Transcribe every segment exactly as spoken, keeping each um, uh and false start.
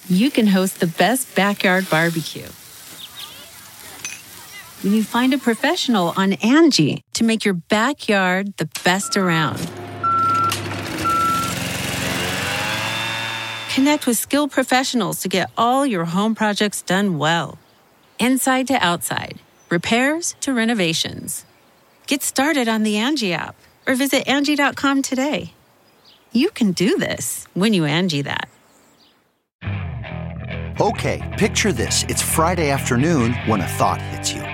you can host the best backyard barbecue. When you find a professional on Angie to make your backyard the best around. Connect with skilled professionals to get all your home projects done well. Inside to outside, repairs to renovations. Get started on the Angie app or visit Angie dot com today. You can do this when you Angie that. Okay, picture this. It's Friday afternoon when a thought hits you.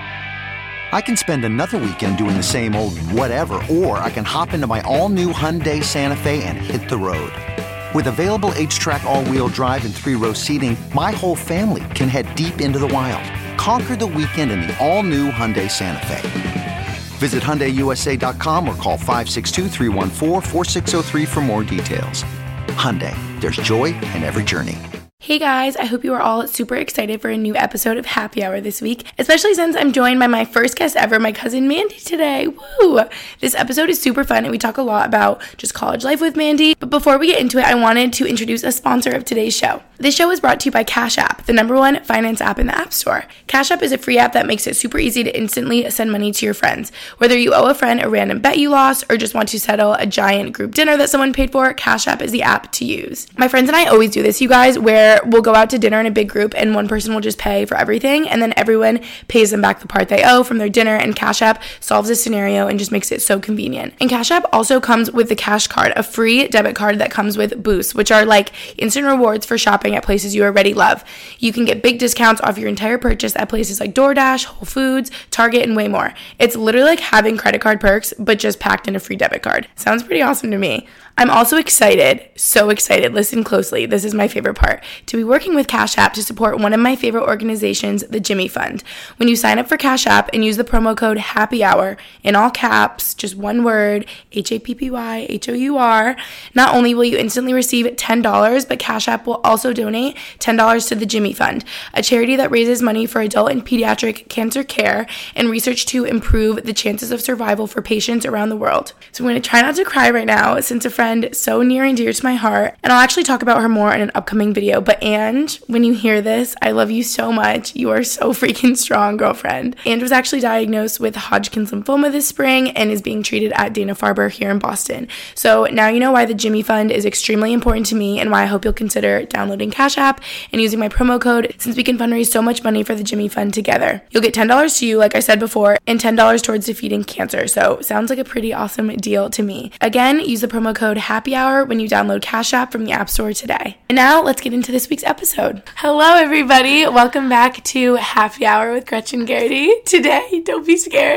I can spend another weekend doing the same old whatever, or I can hop into my all-new Hyundai Santa Fe and hit the road. With available H-Track all-wheel drive and three-row seating, my whole family can head deep into the wild. Conquer the weekend in the all-new Hyundai Santa Fe. Visit Hyundai U S A dot com or call five six two, three one four, four six zero three for more details. Hyundai, there's joy in every journey. Hey guys, I hope you are all super excited for a new episode of Happy Hour this week, especially since I'm joined by my first guest ever, my cousin Mandy today. Woo! This episode is super fun and we talk a lot about just college life with Mandy. But before we get into it, I wanted to introduce a sponsor of today's show. This show is brought to you by Cash App, the number one finance app in the App Store. Cash App is a free app that makes it super easy to instantly send money to your friends. Whether you owe a friend a random bet you lost or just want to settle a giant group dinner that someone paid for, Cash App is the app to use. My friends and I always do this, you guys, where we'll go out to dinner in a big group and one person will just pay for everything and then everyone pays them back the part they owe from their dinner, and Cash App solves this scenario and just makes it so convenient. And Cash App also comes with the Cash Card, a free debit card that comes with Boost, which are like instant rewards for shopping at places you already love. You can get big discounts off your entire purchase at places like DoorDash, Whole Foods, Target, and way more. It's literally like having credit card perks, but just packed in a free debit card. Sounds pretty awesome to me. I'm also excited, so excited, listen closely, this is my favorite part, to be working with Cash App to support one of my favorite organizations, the Jimmy Fund. When you sign up for Cash App and use the promo code HAPPYHOUR, in all caps, just one word, H A P P Y H O U R, not only will you instantly receive ten dollars, but Cash App will also donate ten dollars to the Jimmy Fund, a charity that raises money for adult and pediatric cancer care and research to improve the chances of survival for patients around the world. So I'm going to try not to cry right now, since a friend so near and dear to my heart, and I'll actually talk about her more in an upcoming video. But Ange, when you hear this, I love you so much. You are so freaking strong, girlfriend. Ange was actually diagnosed with Hodgkin's lymphoma this spring and is being treated at Dana-Farber here in Boston. So now you know why the Jimmy Fund is extremely important to me and why I hope you'll consider downloading Cash App and using my promo code, since we can fundraise so much money for the Jimmy Fund together. You'll get ten dollars to you, like I said before, and ten dollars towards defeating cancer. So sounds like a pretty awesome deal to me. Again, use the promo code Happy Hour when you download Cash App from the App Store today. And now let's get into this week's episode. Hello, everybody. Welcome back to Happy Hour with Gretchen Garrity. Today, don't be scared.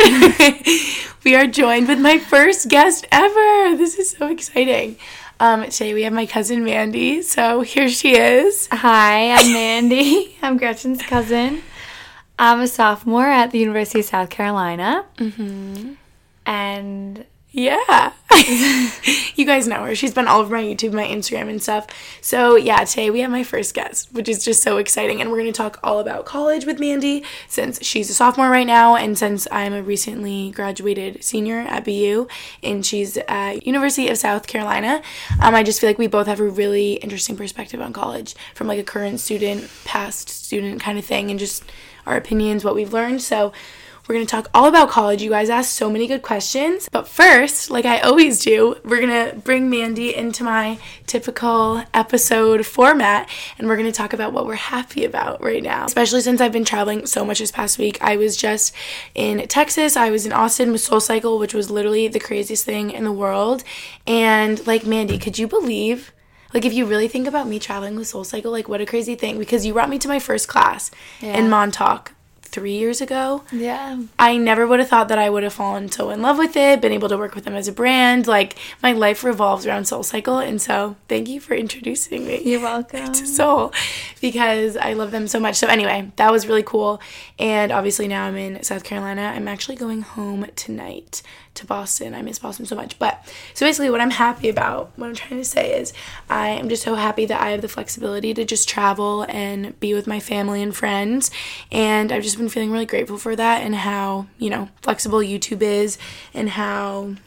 We are joined with my first guest ever. This is so exciting. Um, today we have my cousin Mandy. So here she is. Hi, I'm Mandy. I'm Gretchen's cousin. I'm a sophomore at the University of South Carolina. Mm-hmm. And yeah. You guys know her. She's been all over my YouTube, my Instagram and stuff. So yeah, today we have my first guest, which is just so exciting. And we're going to talk all about college with Mandy, since she's a sophomore right now. And since I'm a recently graduated senior at B U and she's at University of South Carolina, um, I just feel like we both have a really interesting perspective on college from like a current student, past student kind of thing, and just our opinions, what we've learned. So we're going to talk all about college. You guys asked so many good questions. But first, like I always do, we're going to bring Mandy into my typical episode format, and we're going to talk about what we're happy about right now. Especially since I've been traveling so much this past week. I was just in Texas. I was in Austin with SoulCycle, which was literally the craziest thing in the world. And like, Mandy, could you believe... Like, if you really think about me traveling with SoulCycle, like, what a crazy thing. Because you brought me to my first class yeah. in Montauk three years ago. Yeah. I never would have thought that I would have fallen so in love with it, been able to work with them as a brand. Like, my life revolves around SoulCycle. And so, thank you for introducing me. You're welcome. To Soul, because I love them so much. So, anyway, that was really cool. And obviously, now I'm in South Carolina. I'm actually going home tonight to Boston. I miss Boston so much. But so basically what I'm happy about, what I'm trying to say is I am just so happy that I have the flexibility to just travel and be with my family and friends. And I've just been feeling really grateful for that, and how, you know, flexible YouTube is, and how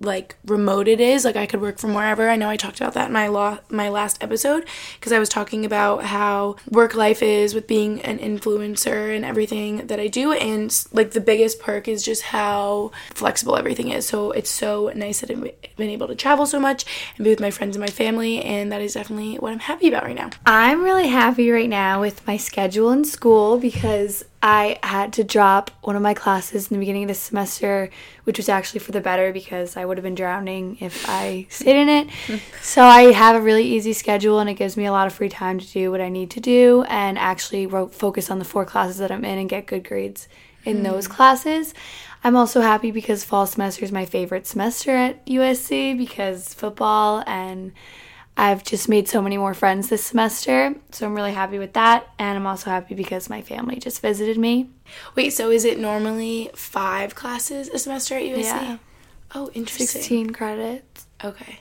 like remote it is. Like I could work from wherever. I know I talked about that in my law my last episode because I was talking about how work life is with being an influencer and everything that I do, and like the biggest perk is just how flexible everything is. So it's so nice that I've been able to travel so much and be with my friends and my family, and that is definitely what I'm happy about right now. I'm really happy right now with my schedule in school because I had to drop one of my classes in the beginning of the semester, which was actually for the better because I would have been drowning if I stayed in it. So I have a really easy schedule, and it gives me a lot of free time to do what I need to do and actually focus on the four classes that I'm in and get good grades in mm. those classes. I'm also happy because fall semester is my favorite semester at U S C because football, and I've just made so many more friends this semester, so I'm really happy with that, and I'm also happy because my family just visited me. Wait, so is it normally five classes a semester at U S C? Yeah. Oh, interesting. sixteen credits. Okay.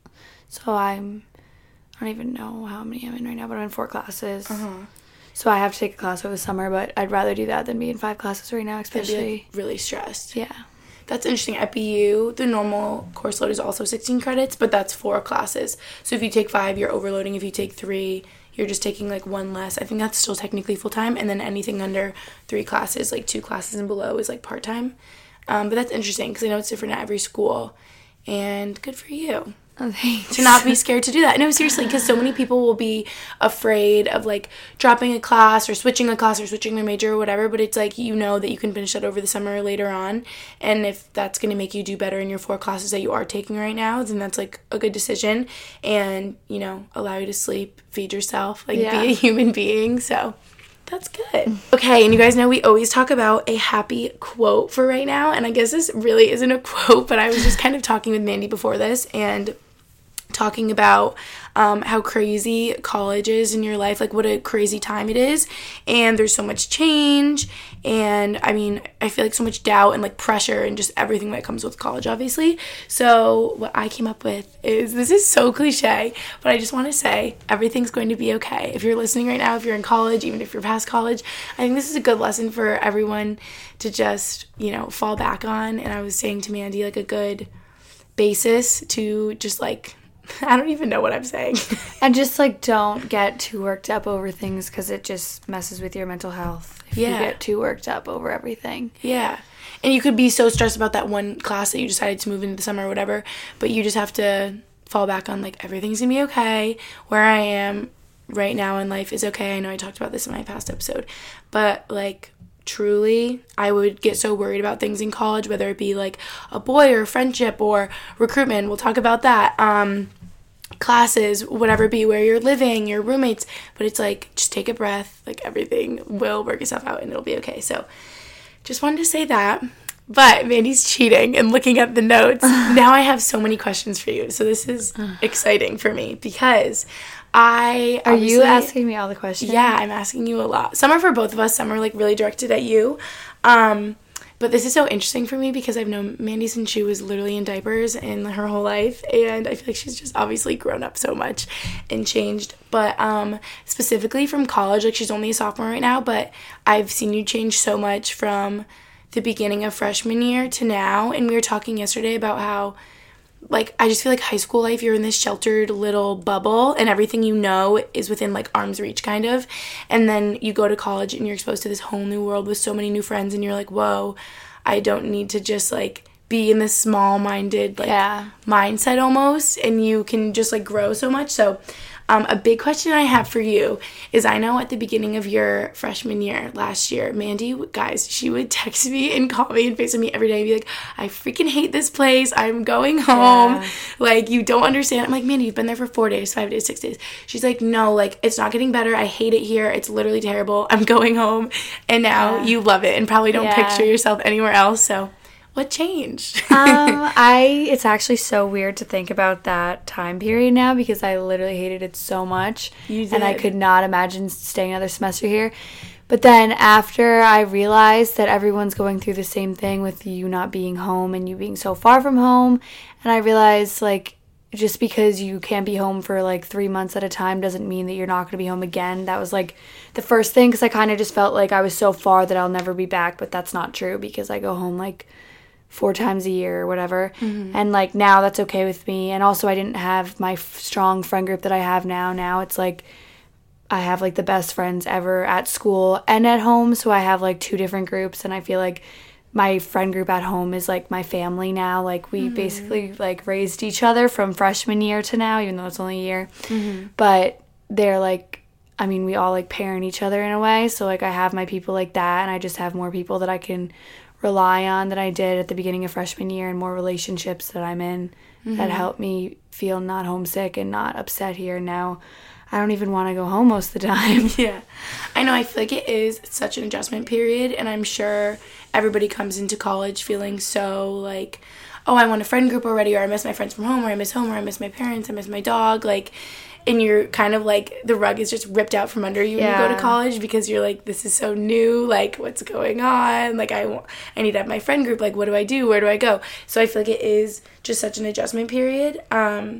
So I'm, I don't even know how many I'm in right now, but I'm in four classes. Uh-huh. So I have to take a class over the summer, but I'd rather do that than be in five classes right now, especially. I'd be, like, really stressed. Yeah. That's interesting. At B U, the normal course load is also sixteen credits, but that's four classes. So if you take five, you're overloading. If you take three, you're just taking, like, one less. I think that's still technically full-time. And then anything under three classes, like two classes and below, is, like, part-time. Um, but that's interesting because I know it's different at every school. And good for you. Oh, thanks. To not be scared to do that. No, seriously, because so many people will be afraid of, like, dropping a class or switching a class or switching their major or whatever, but it's, like, you know that you can finish that over the summer or later on, and if that's going to make you do better in your four classes that you are taking right now, then that's, like, a good decision, and, you know, allow you to sleep, feed yourself, like, yeah. be a human being, so that's good. Okay, and you guys know we always talk about a happy quote for right now, and I guess this really isn't a quote, but I was just kind of talking with Mandy before this, and talking about um, how crazy college is in your life, like what a crazy time it is, and there's so much change, and I mean, I feel like so much doubt and like pressure and just everything that comes with college, obviously. So what I came up with is, this is so cliche, but I just want to say everything's going to be okay. If you're listening right now, if you're in college, even if you're past college, I think this is a good lesson for everyone to just, you know, fall back on. And I was saying to Mandy, like a good basis to just like, I don't even know what I'm saying. And just, like, don't get too worked up over things because it just messes with your mental health if yeah. you get too worked up over everything. Yeah. And you could be so stressed about that one class that you decided to move into the summer or whatever, but you just have to fall back on, like, everything's going to be okay. Where I am right now in life is okay. I know I talked about this in my past episode, but, like, truly, I would get so worried about things in college, whether it be like a boy or a friendship or recruitment. We'll talk about that. Um, classes, whatever it be, where you're living, your roommates. But it's like, just take a breath. Like, everything will work itself out and it'll be okay. So, just wanted to say that. But Mandy's cheating and looking at the notes. Now I have so many questions for you. So this is exciting for me because I Are you asking me all the questions? Yeah, I'm asking you a lot. Some are for both of us. Some are like really directed at you. Um, but this is so interesting for me because I've known Mandy since she was literally in diapers in her whole life. And I feel like she's just obviously grown up so much and changed. But um, specifically from college, like she's only a sophomore right now, but I've seen you change so much from the beginning of freshman year to now. And we were talking yesterday about how, like, I just feel like high school life, you're in this sheltered little bubble and everything you know is within, like, arm's reach, kind of. And then you go to college and you're exposed to this whole new world with so many new friends and you're like, whoa, I don't need to just, like, be in this small-minded, like, yeah. mindset almost. And you can just, like, grow so much. So Um, a big question I have for you is, I know at the beginning of your freshman year last year, Mandy, guys, she would text me and call me and FaceTime me every day and be like, I freaking hate this place. I'm going home. Yeah. Like, you don't understand. I'm like, Mandy, you've been there for four days, five days, six days. She's like, no, like, it's not getting better. I hate it here. It's literally terrible. I'm going home. And now yeah. you love it and probably don't yeah. picture yourself anywhere else. So what changed? um, I, it's actually so weird to think about that time period now because I literally hated it so much. You did. And I could not imagine staying another semester here. But then after I realized that everyone's going through the same thing with you not being home and you being so far from home, and I realized, like, just because you can't be home for, like, three months at a time doesn't mean that you're not going to be home again. That was, like, the first thing, because I kind of just felt like I was so far that I'll never be back, but that's not true because I go home, like, four times a year or whatever. Mm-hmm. And, like, now that's okay with me. And also I didn't have my f- strong friend group that I have now. Now it's, like, I have, like, the best friends ever at school and at home. So I have, like, two different groups. And I feel like my friend group at home is, like, my family now. Like, we mm-hmm. basically, like, raised each other from freshman year to now, even though it's only a year. Mm-hmm. But they're, like, I mean, we all, like, parent each other in a way. So, like, I have my people like that. And I just have more people that I can rely on than I did at the beginning of freshman year, and more relationships that I'm in mm-hmm. that help me feel not homesick and not upset here. Now I don't even want to go home most of the time. Yeah. I know, I feel like it is such an adjustment period, and I'm sure everybody comes into college feeling so like, oh, I want a friend group already, or I miss my friends from home, or I miss home, or I miss my parents, I miss my dog, like, and you're kind of like, the rug is just ripped out from under you yeah. when you go to college, because you're like, this is so new, like, what's going on, like, I, want, I need to have my friend group, like, what do I do, where do I go? So I feel like it is just such an adjustment period. Um,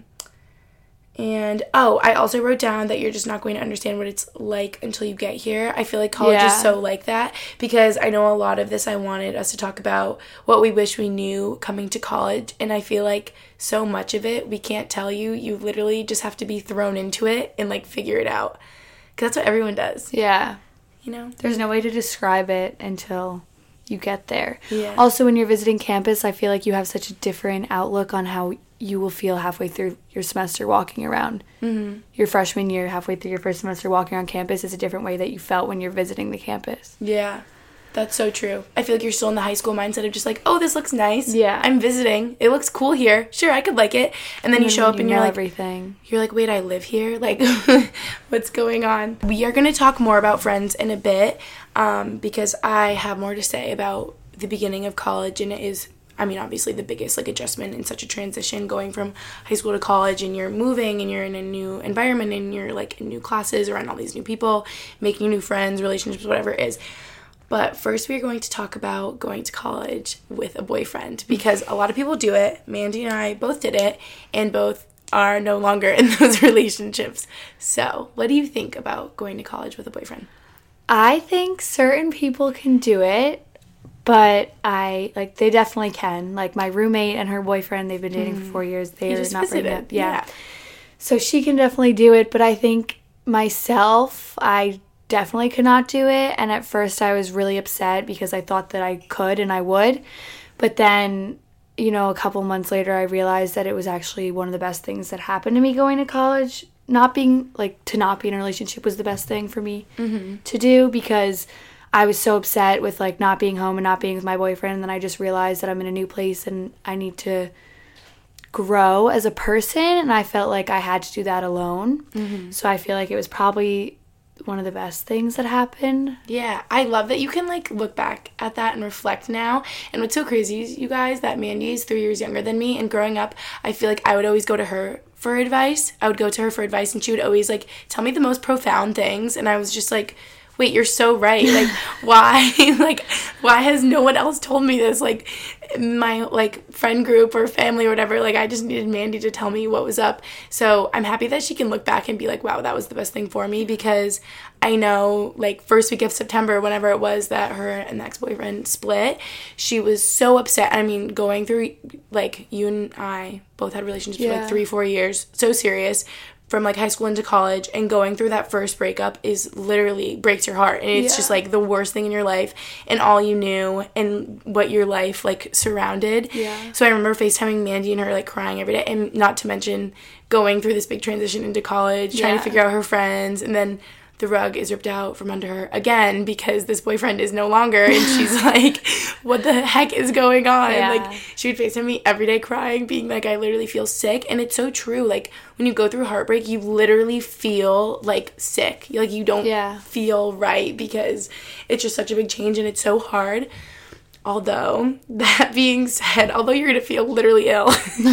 and, oh, I also wrote down that you're just not going to understand what it's like until you get here. I feel like college yeah. is so like that, because I know a lot of this I wanted us to talk about what we wish we knew coming to college, and I feel like so much of it we can't tell you. You literally just have to be thrown into it and, like, figure it out, because that's what everyone does. Yeah. You know? There's no way to describe it until you get there. Yeah. Also, when you're visiting campus, I feel like you have such a different outlook on how you will feel halfway through your semester walking around. Mm-hmm. Your freshman year, halfway through your first semester walking around campus is a different way that you felt when you're visiting the campus. Yeah. That's so true. I feel like you're still in the high school mindset of just like, oh, this looks nice. Yeah. I'm visiting. It looks cool here. Sure, I could like it. And then and you then show up you and know you're like, everything. You're like, wait, I live here? Like, what's going on? We are going to talk more about friends in a bit, um, because I have more to say about the beginning of college, and it is, I mean, obviously the biggest, like, adjustment in such a transition, going from high school to college, and you're moving, and you're in a new environment, and you're, like, in new classes, around all these new people, making new friends, relationships, whatever it is. But first, we are going to talk about going to college with a boyfriend, because a lot of people do it. Mandy and I both did it, and both are no longer in those relationships. So, what do you think about going to college with a boyfriend? I think certain people can do it, but I, like, they definitely can. Like, my roommate and her boyfriend, they've been dating mm. for four years. They you are just not breaking visited. up. Yeah. yeah. So she can definitely do it, but I think myself, I definitely could not do it. And at first I was really upset because I thought that I could and I would. But then, you know, a couple months later, I realized that it was actually one of the best things that happened to me going to college. Not being, like, to not be in a relationship was the best thing for me mm-hmm. to do, because I was so upset with, like, not being home and not being with my boyfriend. And then I just realized that I'm in a new place and I need to grow as a person. And I felt like I had to do that alone. Mm-hmm. So I feel like it was probably one of the best things that happened. Yeah, I love that you can, like, look back at that and reflect now. And what's so crazy is, you guys, that Mandy is three years younger than me, and growing up, I feel like I would always go to her for advice. I would go to her for advice, and she would always, like, tell me the most profound things, and I was just like, wait, you're so right. Like, why, like, why has no one else told me this? Like, my, like, friend group or family or whatever, like, I just needed Mandy to tell me what was up. So I'm happy that she can look back and be like, wow, that was the best thing for me, because I know, like, first week of September, whenever it was that her and the ex-boyfriend split, she was so upset. I mean, going through, like, you and I both had relationships yeah. for, like, three, four years, so serious, from, like, high school into college, and going through that first breakup is literally breaks your heart, and it's yeah. just, like, the worst thing in your life, and all you knew, and what your life, like, surrounded. Yeah. So I remember FaceTiming Mandy and her, like, crying every day, and not to mention going through this big transition into college, yeah. trying to figure out her friends, and then the rug is ripped out from under her again because this boyfriend is no longer, and she's like, what the heck is going on? Yeah. Like, she would FaceTime me every day crying, being like, I literally feel sick. And it's so true. Like, when you go through heartbreak, you literally feel, like, sick. Like, you don't yeah. feel right, because it's just such a big change, and it's so hard. Although, that being said, although you're going to feel literally ill,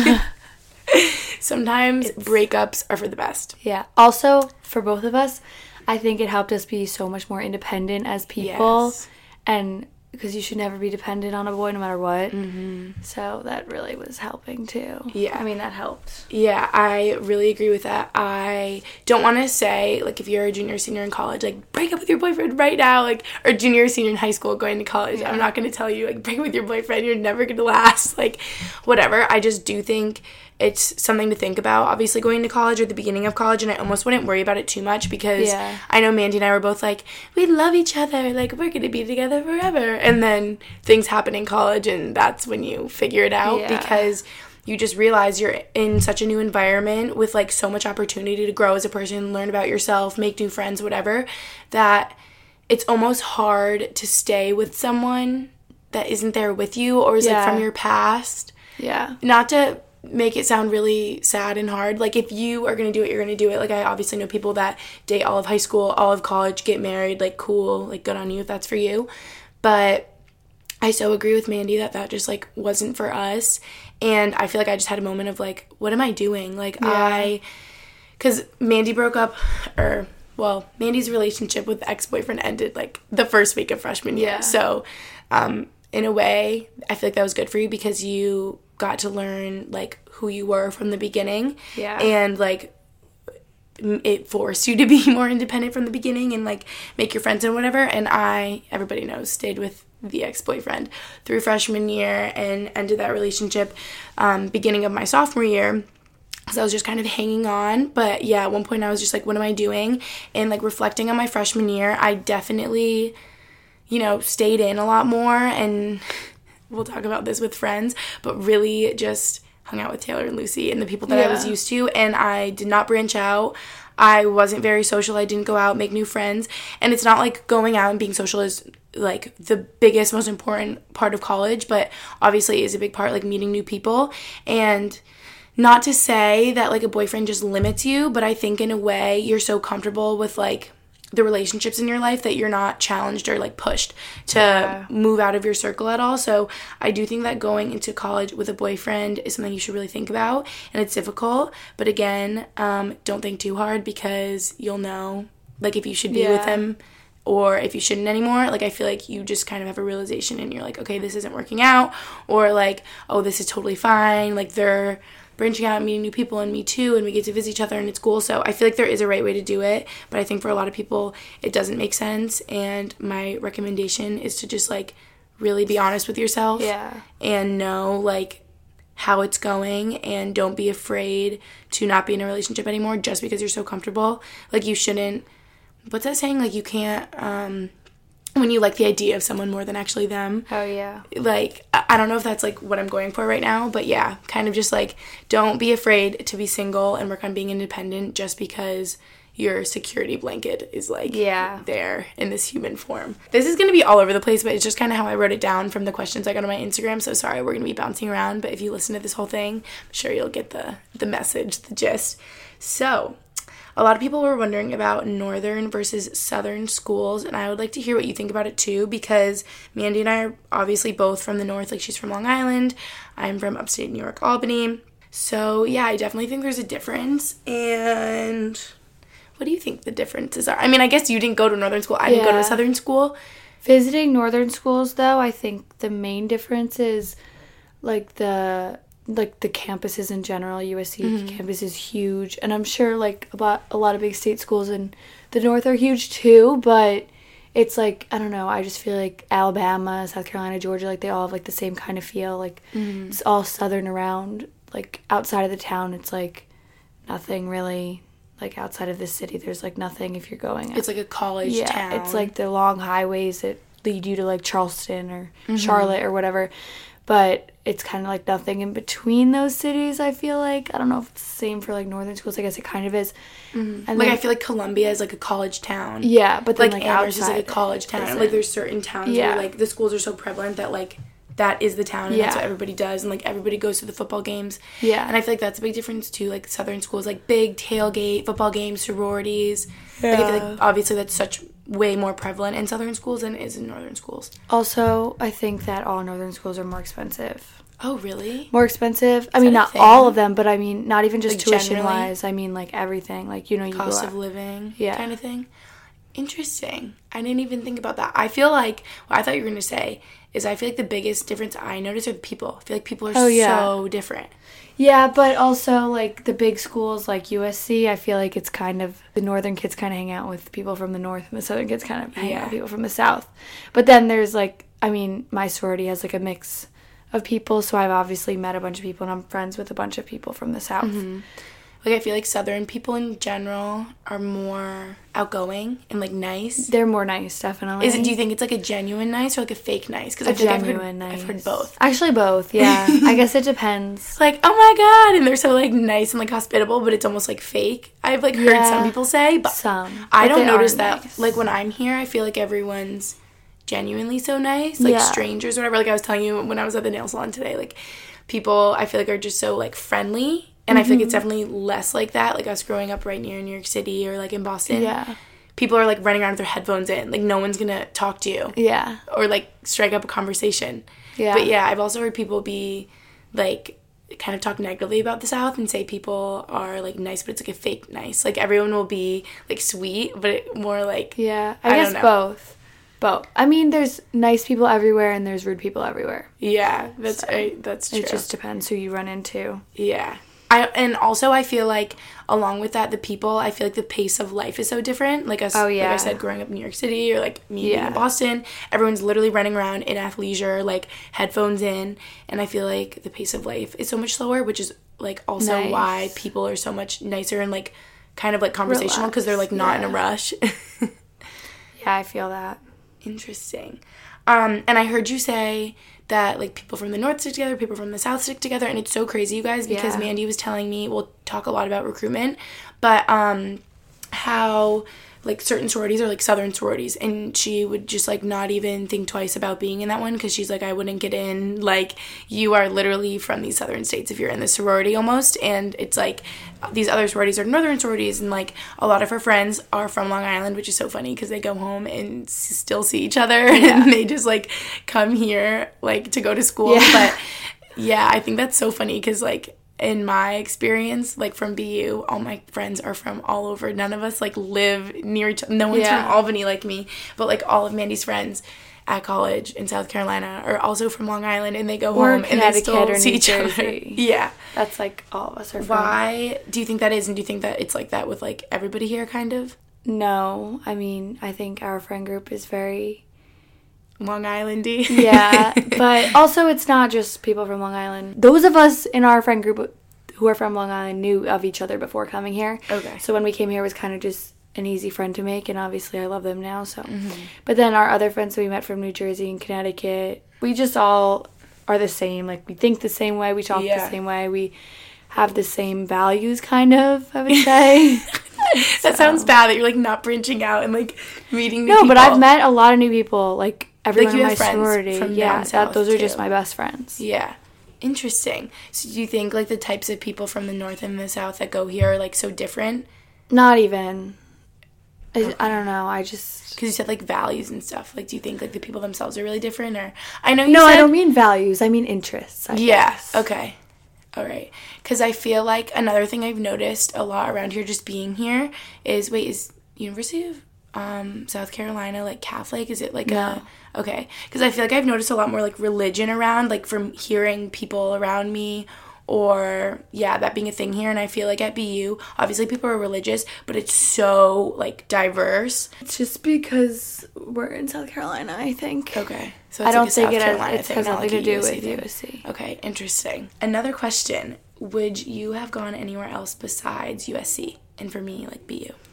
sometimes it's, breakups are for the best. Yeah. Also, for both of us, I think it helped us be so much more independent as people. Yes. And because you should never be dependent on a boy no matter what. Mm-hmm. So that really was helping too. Yeah. I mean, that helped. Yeah, I really agree with that. I don't want to say, like, if you're a junior, senior in college, like, break up with your boyfriend right now, like, or junior or senior in high school going to college. Yeah. I'm not going to tell you, like, break up with your boyfriend. You're never going to last. Like, whatever. I just do think it's something to think about, obviously, going to college or the beginning of college, and I almost wouldn't worry about it too much because yeah. I know Mandy and I were both like, we love each other, like, we're going to be together forever. And then things happen in college, and that's when you figure it out yeah. because you just realize you're in such a new environment with, like, so much opportunity to grow as a person, learn about yourself, make new friends, whatever, that it's almost hard to stay with someone that isn't there with you or is, yeah. like, from your past. Yeah. Not to make it sound really sad and hard. Like, if you are going to do it, you're going to do it. Like, I obviously know people that date all of high school, all of college, get married. Like, cool. Like, good on you if that's for you. But I so agree with Mandy that that just, like, wasn't for us. And I feel like I just had a moment of, like, what am I doing? Like, yeah. I, because Mandy broke up, or, well, Mandy's relationship with the ex-boyfriend ended, like, the first week of freshman year. Yeah. So, um, in a way, I feel like that was good for you because you got to learn, like, who you were from the beginning. Yeah. And, like, it forced you to be more independent from the beginning and, like, make your friends and whatever. And I, everybody knows, stayed with the ex-boyfriend through freshman year and ended that relationship um, beginning of my sophomore year. So I was just kind of hanging on. But yeah, at one point I was just like, what am I doing? And, like, reflecting on my freshman year, I definitely, you know, stayed in a lot more. And we'll talk about this with friends, but really just hung out with Taylor and Lucy and the people that yeah. I was used to. And I did not branch out. I wasn't very social. I didn't go out, make new friends. And it's not like going out and being social is, like, the biggest, most important part of college, but obviously it is a big part, like, meeting new people. And not to say that, like, a boyfriend just limits you, but I think in a way you're so comfortable with, like, the relationships in your life that you're not challenged or, like, pushed to yeah. move out of your circle at all. So I do think that going into college with a boyfriend is something you should really think about, and it's difficult. But again, um, don't think too hard because you'll know, like, if you should be yeah. with him or if you shouldn't anymore. Like, I feel like you just kind of have a realization and you're like, okay, this isn't working out, or, like, oh, this is totally fine. Like, they're branching out and meeting new people, and me too, and we get to visit each other, and it's cool. So I feel like there is a right way to do it, but I think for a lot of people it doesn't make sense. And my recommendation is to just, like, really be honest with yourself yeah. and know, like, how it's going, and don't be afraid to not be in a relationship anymore just because you're so comfortable. Like, you shouldn't, what's that saying? Like, you can't, um, when you like the idea of someone more than actually them. Oh, yeah. Like, I don't know if that's, like, what I'm going for right now, but yeah, kind of just, like, don't be afraid to be single and work on being independent just because your security blanket is, like, yeah. there in this human form. This is going to be all over the place, but it's just kind of how I wrote it down from the questions I got on my Instagram, so sorry, we're going to be bouncing around, but if you listen to this whole thing, I'm sure you'll get the, the message, the gist. So, a lot of people were wondering about northern versus southern schools, and I would like to hear what you think about it too, because Mandy and I are obviously both from the north. Like, she's from Long Island, I'm from upstate New York, Albany. So yeah, I definitely think there's a difference. And what do you think the differences are? I mean, I guess you didn't go to northern school. I didn't go to Yeah. a southern school. Visiting northern schools, though, I think the main difference is, like, the like the campuses in general. U S C Mm-hmm. campus is huge, and I'm sure, like, about a lot of big state schools in the north are huge too, but it's like, I don't know, I just feel like Alabama, South Carolina, Georgia, like, they all have, like, the same kind of feel. Like, Mm-hmm. it's all southern around. Like, outside of the town, it's like nothing really. Like, outside of this city, there's, like, nothing if you're going. It's like a college yeah, town. it's like the long highways that lead you to, like, Charleston or Mm-hmm. Charlotte or whatever. But it's kind of like nothing in between those cities, I feel like. I don't know if it's the same for, like, northern schools. I guess it kind of is. Mm-hmm. And like, then, I feel like Columbia is, like, a college town. yeah, but then, Like, like, Amherst is, outside like, a college town. isn't. Like, there's certain towns Yeah. where, like, the schools are so prevalent that, like, that is the town, and that's Yeah. what everybody does, and, like, everybody goes to the football games. Yeah. And I feel like that's a big difference, too. Like, southern schools, like, big tailgate, football games, sororities. Like, I feel Yeah. like, obviously, that's such way more prevalent in southern schools than it is in northern schools. Also, I think that all northern schools are more expensive. Oh, really? More expensive? I Is mean, that a not thing? all of them, but I mean, not even just Like, tuition generally? wise. I mean, like, everything. Like, you know, you Cost go of out. living Yeah. kind of thing? Interesting. I didn't even think about that. I feel like, what I thought you were going to say is I feel like the biggest difference I notice are the people. I feel like people are Oh, yeah. so different. Yeah, but also, like, the big schools like U S C, I feel like it's kind of, the northern kids kind of hang out with people from the north, and the southern kids kind of hang Yeah. out with people from the south. But then there's, like, I mean, my sorority has, like, a mix of people, so I've obviously met a bunch of people, and I'm friends with a bunch of people from the south. Mm-hmm. Like, I feel like Southern people in general are more outgoing and, like, nice. They're more nice, definitely. Is it? Do you think it's, like, a genuine nice or, like, a fake nice? Because A I feel like I've genuine heard, nice. I've heard both. Actually, both, yeah. I guess it depends. It's like, oh, my God. And they're so, like, nice and, like, hospitable, but it's almost, like, fake. I've, like, heard Yeah. some people say, but Some. I but don't they notice are that. nice. Like, when I'm here, I feel like everyone's genuinely so nice. Like, Yeah. strangers or whatever. Like, I was telling you when I was at the nail salon today, like, people, I feel like, are just so, like, friendly. And I feel like it's definitely less like that, like us growing up right near New York City or, like, in Boston. Yeah. People are, like, running around with their headphones in. Like, no one's gonna talk to you. Yeah. Or, like, strike up a conversation. Yeah. But, yeah, I've also heard people be, like, kind of talk negatively about the South and say people are, like, nice, but it's, like, a fake nice. Like, everyone will be, like, sweet, but it, more, like... Yeah. I, I guess don't know. both. Both. I mean, there's nice people everywhere, and there's rude people everywhere. Yeah, that's I, that's true. It just depends who you run into. Yeah. I, and also I feel like along with that, the people, I feel like the pace of life is so different. Like us, Oh, yeah. like I said, growing up in New York City or like me being Yeah. in Boston, everyone's literally running around in athleisure, like headphones in. And I feel like the pace of life is so much slower, which is like also Nice. why people are so much nicer and like kind of like conversational because they're like not in a yeah. rush. Yeah, I feel that. Interesting. Um, and I heard you say that like people from the north stick together, people from the south stick together, and it's so crazy, you guys, because Yeah. Mandy was telling me, we'll talk a lot about recruitment, but um, how like certain sororities are like southern sororities, and she would just like not even think twice about being in that one because she's like, I wouldn't get in. Like, you are literally from these southern states if you're in this sorority almost, and it's like these other sororities are northern sororities, and like a lot of her friends are from Long Island, which is so funny because they go home and s- still see each other and they just like come here like to go to school. Yeah. But yeah, I think that's so funny because like in my experience, like from B U, all my friends are from all over. None of us like live near each other. No one's Yeah. from Albany like me, but like all of Mandy's friends at college in South Carolina are also from Long Island, and they go Or home and they still Connecticut or see New each other. Jersey. Yeah. That's like all of us are from. Why do you think that is, and do you think that it's like that with like everybody here, kind of? No, I mean, I think our friend group is very, Long Islandy. yeah, but also it's not just people from Long Island. Those of us in our friend group who are from Long Island knew of each other before coming here. Okay. So when we came here, it was kind of just an easy friend to make, and obviously I love them now, so. But then our other friends that we met from New Jersey and Connecticut, we just all are the same. Like, we think the same way, we talk Yeah. the same way, we have the same values, kind of, I would say. That sounds bad that you're like not branching out and like meeting new No, people. but I've met a lot of new people, like everyone you in have my friends sorority. from Yeah, down that, south, those are just too. my best friends. Yeah. Interesting. So do you think like the types of people from the north and the south that go here are like so different? Not even. I, I don't know. I just. Because you said like values and stuff. Like, do you think like the people themselves are really different? Or I know you No, said I don't mean values. I mean interests. I yeah. guess. Okay. All right. Because I feel like another thing I've noticed a lot around here, just being here, is wait, is University of um, South Carolina like Catholic? Is it like No. a okay? Because I feel like I've noticed a lot more like religion around, like from hearing people around me, or yeah, that being a thing here. And I feel like at B U, obviously people are religious, but it's so like diverse. It's just because we're in South Carolina, I think. Okay. So I it's don't like a think South it has, Carolina it thing, has not nothing like to a do U S C with thing. U S C. Okay, interesting. Another question. Would you have gone anywhere else besides U S C? And for me, like B U.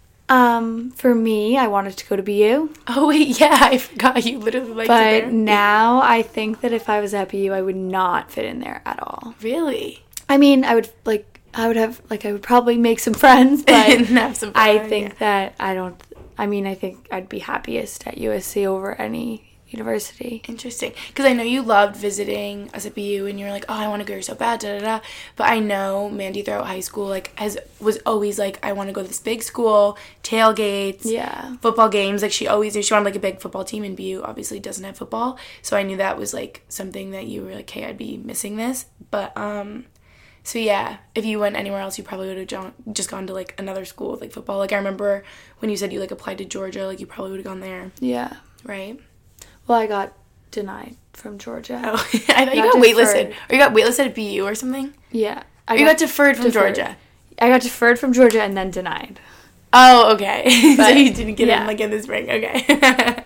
Um, for me, I wanted to go to B U, Oh, wait, yeah, I forgot you literally liked it but there. now I think that if I was at B U, I would not fit in there at all. Really? I mean, I would like, I would have like, I would probably make some friends, but And have some I fun, think yeah. that I don't. I mean, I think I'd be happiest at U S C over any university. Interesting. Because I know you loved visiting us at B U, and you were like, oh, I want to go here so bad, da da da. But I know Mandy throughout high school, like, has was always like, I want to go to this big school, tailgates, Yeah. football games. Like, she always did. She wanted like a big football team, and B U obviously doesn't have football. So I knew that was like something that you were like, hey, I'd be missing this. But um, So, yeah, if you went anywhere else, you probably would have just gone to, like, another school with, like, football. Like, I remember when you said you, like, applied to Georgia, like, you probably would have gone there. Yeah. Right? Well, I got denied from Georgia. Oh, I thought you got waitlisted. Or you got waitlisted at B U or something? Yeah. I or you got, got deferred from deferred. Georgia? I got deferred from Georgia and then denied. Oh, okay. But, so you didn't get yeah. in, like, in the spring. Okay.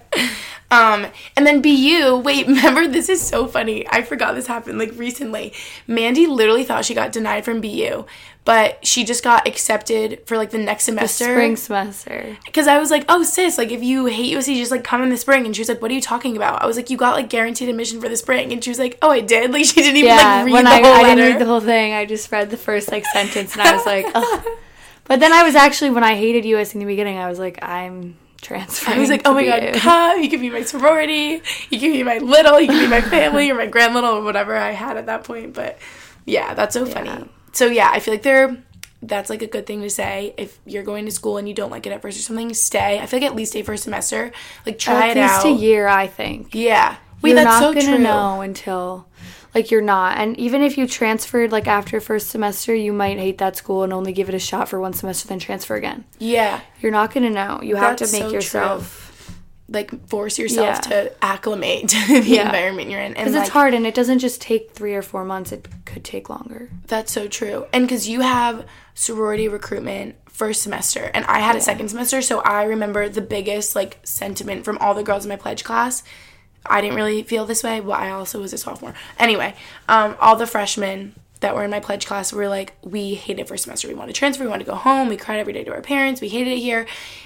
um, and then B U, wait, remember, this is so funny. I forgot this happened, like, recently. Mandy literally thought she got denied from B U, but she just got accepted for, like, the next semester. The spring semester. Because I was like, oh, sis, like, if you hate U S C, just, like, come in the spring. And she was like, what are you talking about? I was like, you got, like, guaranteed admission for the spring. And she was like, oh, I did? Like, she didn't even, yeah, like, read when the I, whole I letter. didn't read the whole thing. I just read the first, like, sentence, and I was like, ugh. But then I was actually, when I hated U S C in the beginning, I was like, I'm transferring. I was like, oh my god, come, you can be my sorority, you can be my little, you can be my family, or my grand little, or whatever I had at that point. But yeah, that's so funny. Yeah. So yeah, I feel like they're, that's like a good thing to say. If you're going to school and you don't like it at first or something, stay. I feel like at least stay for a semester. Like, try it out. At least a year, I think. Yeah. Wait, you're that's not so gonna true. know until, like, you're not. And even if you transferred, like, after first semester, you might hate that school and only give it a shot for one semester, then transfer again. Yeah. You're not gonna know. You have that's to make so yourself... True. Like, force yourself yeah. to acclimate to the yeah. environment you're in. Because like, it's hard, and it doesn't just take three or four months. It could take longer. That's so true. And because you have sorority recruitment first semester, and I had yeah. a second semester, so I remember the biggest, like, sentiment from all the girls in my pledge class. I didn't really feel this way, but I also was a sophomore. Anyway, um, all the freshmen that were in my pledge class were like, we hated first semester. We want to transfer. We want to go home. We cried every day to our parents. We hated it here.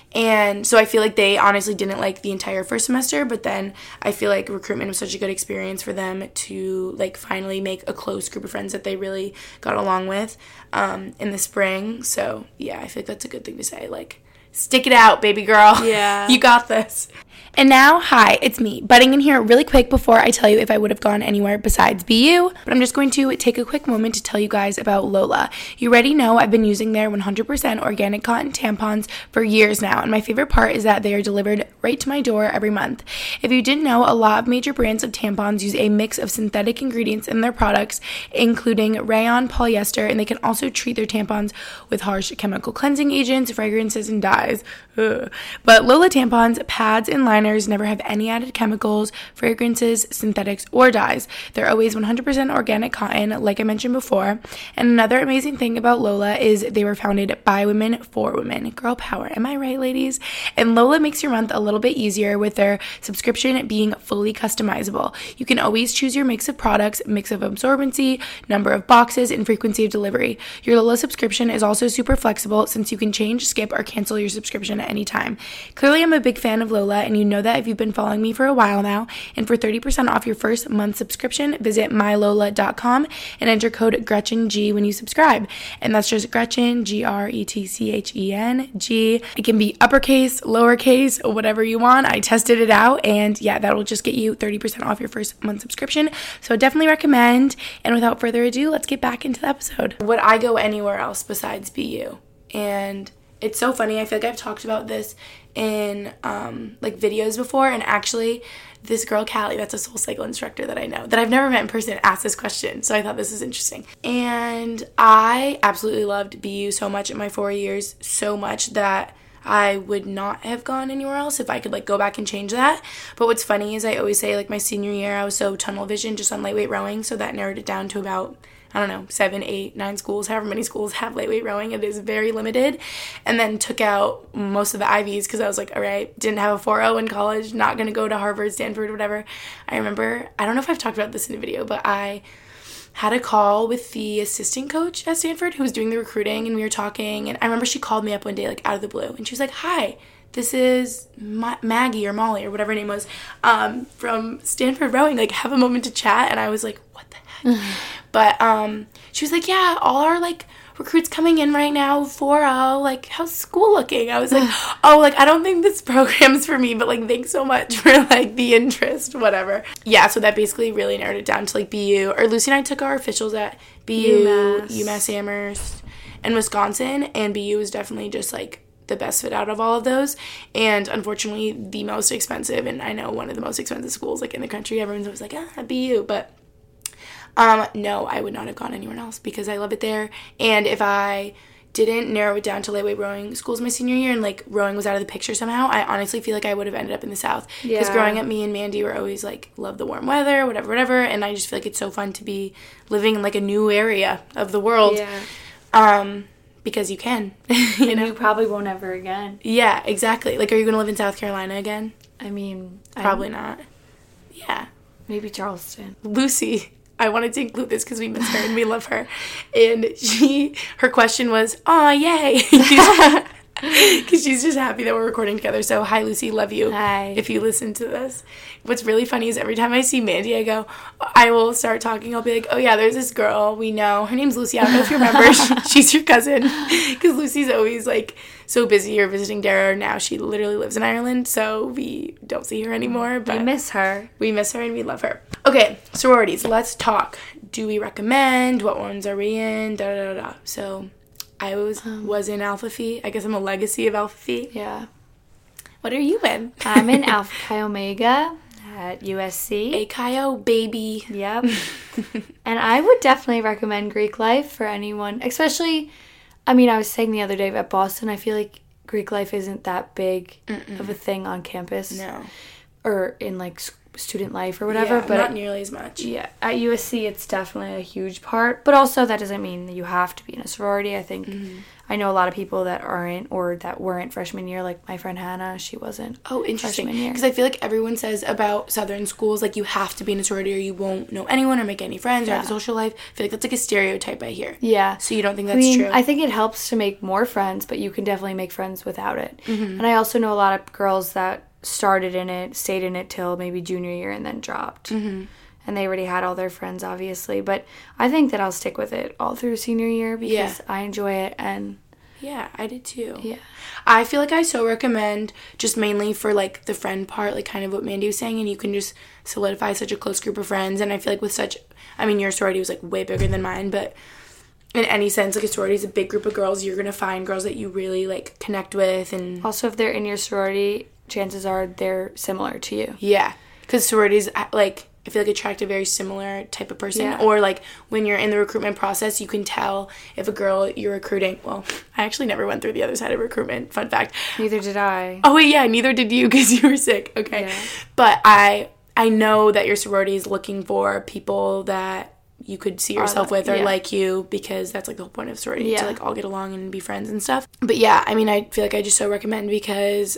And so I feel like they honestly didn't like the entire first semester, but then I feel like recruitment was such a good experience for them to, like, finally make a close group of friends that they really got along with um, in the spring. So, yeah, I feel like that's a good thing to say. Like, stick it out, baby girl. Yeah. You got this. And now, hi, it's me, butting in here really quick before I tell you if I would have gone anywhere besides B U, but I'm just going to take a quick moment to tell you guys about Lola. You already know I've been using their one hundred percent organic cotton tampons for years now, and my favorite part is that they are delivered right to my door every month. If you didn't know, a lot of major brands of tampons use a mix of synthetic ingredients in their products, including rayon, polyester, and they can also treat their tampons with harsh chemical cleansing agents, fragrances, and dyes. Ugh. But Lola tampons, pads, and liners never have any added chemicals, fragrances, synthetics, or dyes. They're always one hundred percent organic cotton, like I mentioned before. And another amazing thing about Lola is they were founded by women for women. Girl power, am I right, ladies? And Lola makes your month a little bit easier with their subscription being fully customizable. You can always choose your mix of products, mix of absorbency, number of boxes, and frequency of delivery. Your Lola subscription is also super flexible since you can change, skip, or cancel your subscription at any time. Clearly, I'm a big fan of Lola, and you know that if you've been following me for a while now. And for thirty percent off your first month subscription, visit my lola dot com and enter code GretchenG when you subscribe. And that's just Gretchen, G R E T C H E N, G. It can be uppercase, lowercase, whatever you want. I tested it out, and yeah, that'll just get you thirty percent off your first month subscription. So I definitely recommend. And without further ado, let's get back into the episode. Would I go anywhere else besides B U? And it's so funny. I feel like I've talked about this in um, like videos before, and actually this girl Callie, that's a Soul Cycle instructor that I know, that I've never met in person, asked this question, so I thought this was interesting. And I absolutely loved B U so much in my four years, so much that I would not have gone anywhere else if I could, like, go back and change that. But what's funny is I always say, like, my senior year I was so tunnel vision just on lightweight rowing, so that narrowed it down to about, I don't know, seven, eight, nine schools, however many schools have lightweight rowing. It is very limited. And then took out most of the Ivies because I was like, all right, didn't have a four oh in college, not going to go to Harvard, Stanford, whatever. I remember, I don't know if I've talked about this in a video, but I had a call with the assistant coach at Stanford who was doing the recruiting, and we were talking. And I remember she called me up one day, like, out of the blue. And she was like, hi, this is Ma- Maggie or Molly or whatever her name was um, from Stanford Rowing. Like, have a moment to chat. And I was like, what the heck? But um, she was like, yeah, all our, like, recruits coming in right now, four oh, like, how's school looking? I was like, oh, like, I don't think this program's for me, but, like, thanks so much for, like, the interest, whatever. Yeah, so that basically really narrowed it down to, like, B U. Or Lucy and I took our officials at B U, UMass, UMass Amherst, and Wisconsin, and B U was definitely just, like, the best fit out of all of those, and unfortunately the most expensive, and I know one of the most expensive schools, like, in the country. Everyone's always like, ah, B U, but Um, no, I would not have gone anywhere else because I love it there. And if I didn't narrow it down to lightweight rowing schools my senior year and like rowing was out of the picture somehow, I honestly feel like I would have ended up in the South. Because Yeah. growing up, me and Mandy were always like, love the warm weather, whatever, whatever. And I just feel like it's so fun to be living in like a new area of the world. Yeah. Um, because you can. you And know? you probably won't ever again. Yeah, exactly. Like, are you going to live in South Carolina again? I mean, Probably I'm- not. Yeah. Maybe Charleston. Lucy, I wanted to include this because we miss her and we love her. And she, her question was, aw, yay. Because she's just happy that we're recording together. So, hi, Lucy, love you. Hi. If you listen to this. What's really funny is every time I see Mandy, I go, I will start talking. I'll be like, oh, yeah, there's this girl we know. Her name's Lucy. I don't know if you remember. She's your cousin. Because Lucy's always, like, so busy or visiting Dara. Now she literally lives in Ireland, so we don't see her anymore. But I miss her. we miss her and we love her. Okay, sororities. Let's talk. Do we recommend? What ones are we in? Da da da da. So, I was Um. was in Alpha Phi. I guess I'm a legacy of Alpha Phi. Yeah. What are you in? I'm in Alpha Chi Omega at U S C. A Chi-O baby. Yep. And I would definitely recommend Greek life for anyone, especially, I mean, I was saying the other day at Boston, I feel like Greek life isn't that big of a thing on campus. No. Or in, like, s- student life or whatever. Yeah, but not at- nearly as much. Yeah, at U S C, it's definitely a huge part. But also, that doesn't mean that you have to be in a sorority. I think I know a lot of people that aren't or that weren't freshman year, like my friend Hannah. She wasn't. Oh, interesting. freshman year. Because I feel like everyone says about Southern schools, like, you have to be in a sorority or you won't know anyone or make any friends or have a Yeah. social life. I feel like that's, like, a stereotype I hear. Yeah. So you don't think I that's mean, true? I think it helps to make more friends, but you can definitely make friends without it. Mm-hmm. And I also know a lot of girls that started in it, stayed in it till maybe junior year, and then dropped. Mm-hmm. And they already had all their friends, obviously. But I think that I'll stick with it all through senior year because Yeah. I enjoy it. And Yeah, I did too. yeah, I feel like I so recommend just mainly for like the friend part, like kind of what Mandy was saying, and you can just solidify such a close group of friends. And I feel like with such, I mean, your sorority was like way bigger than mine, but in any sense, like a sorority is a big group of girls. You're gonna find girls that you really like connect with, and also if they're in your sorority, chances are they're similar to you. yeah, because sororities like I feel like attract a very similar type of person. Yeah. Or like when you're in the recruitment process, you can tell if a girl you're recruiting. Well, I actually never went through the other side of recruitment. Fun fact. Neither did I. Oh wait, yeah, neither did you because you were sick. Okay, Yeah. but I I know that your sorority is looking for people that you could see yourself like- with or yeah. like you, because that's like the whole point of sorority, Yeah. to like all get along and be friends and stuff. But yeah, I mean, I feel like I just so recommend, because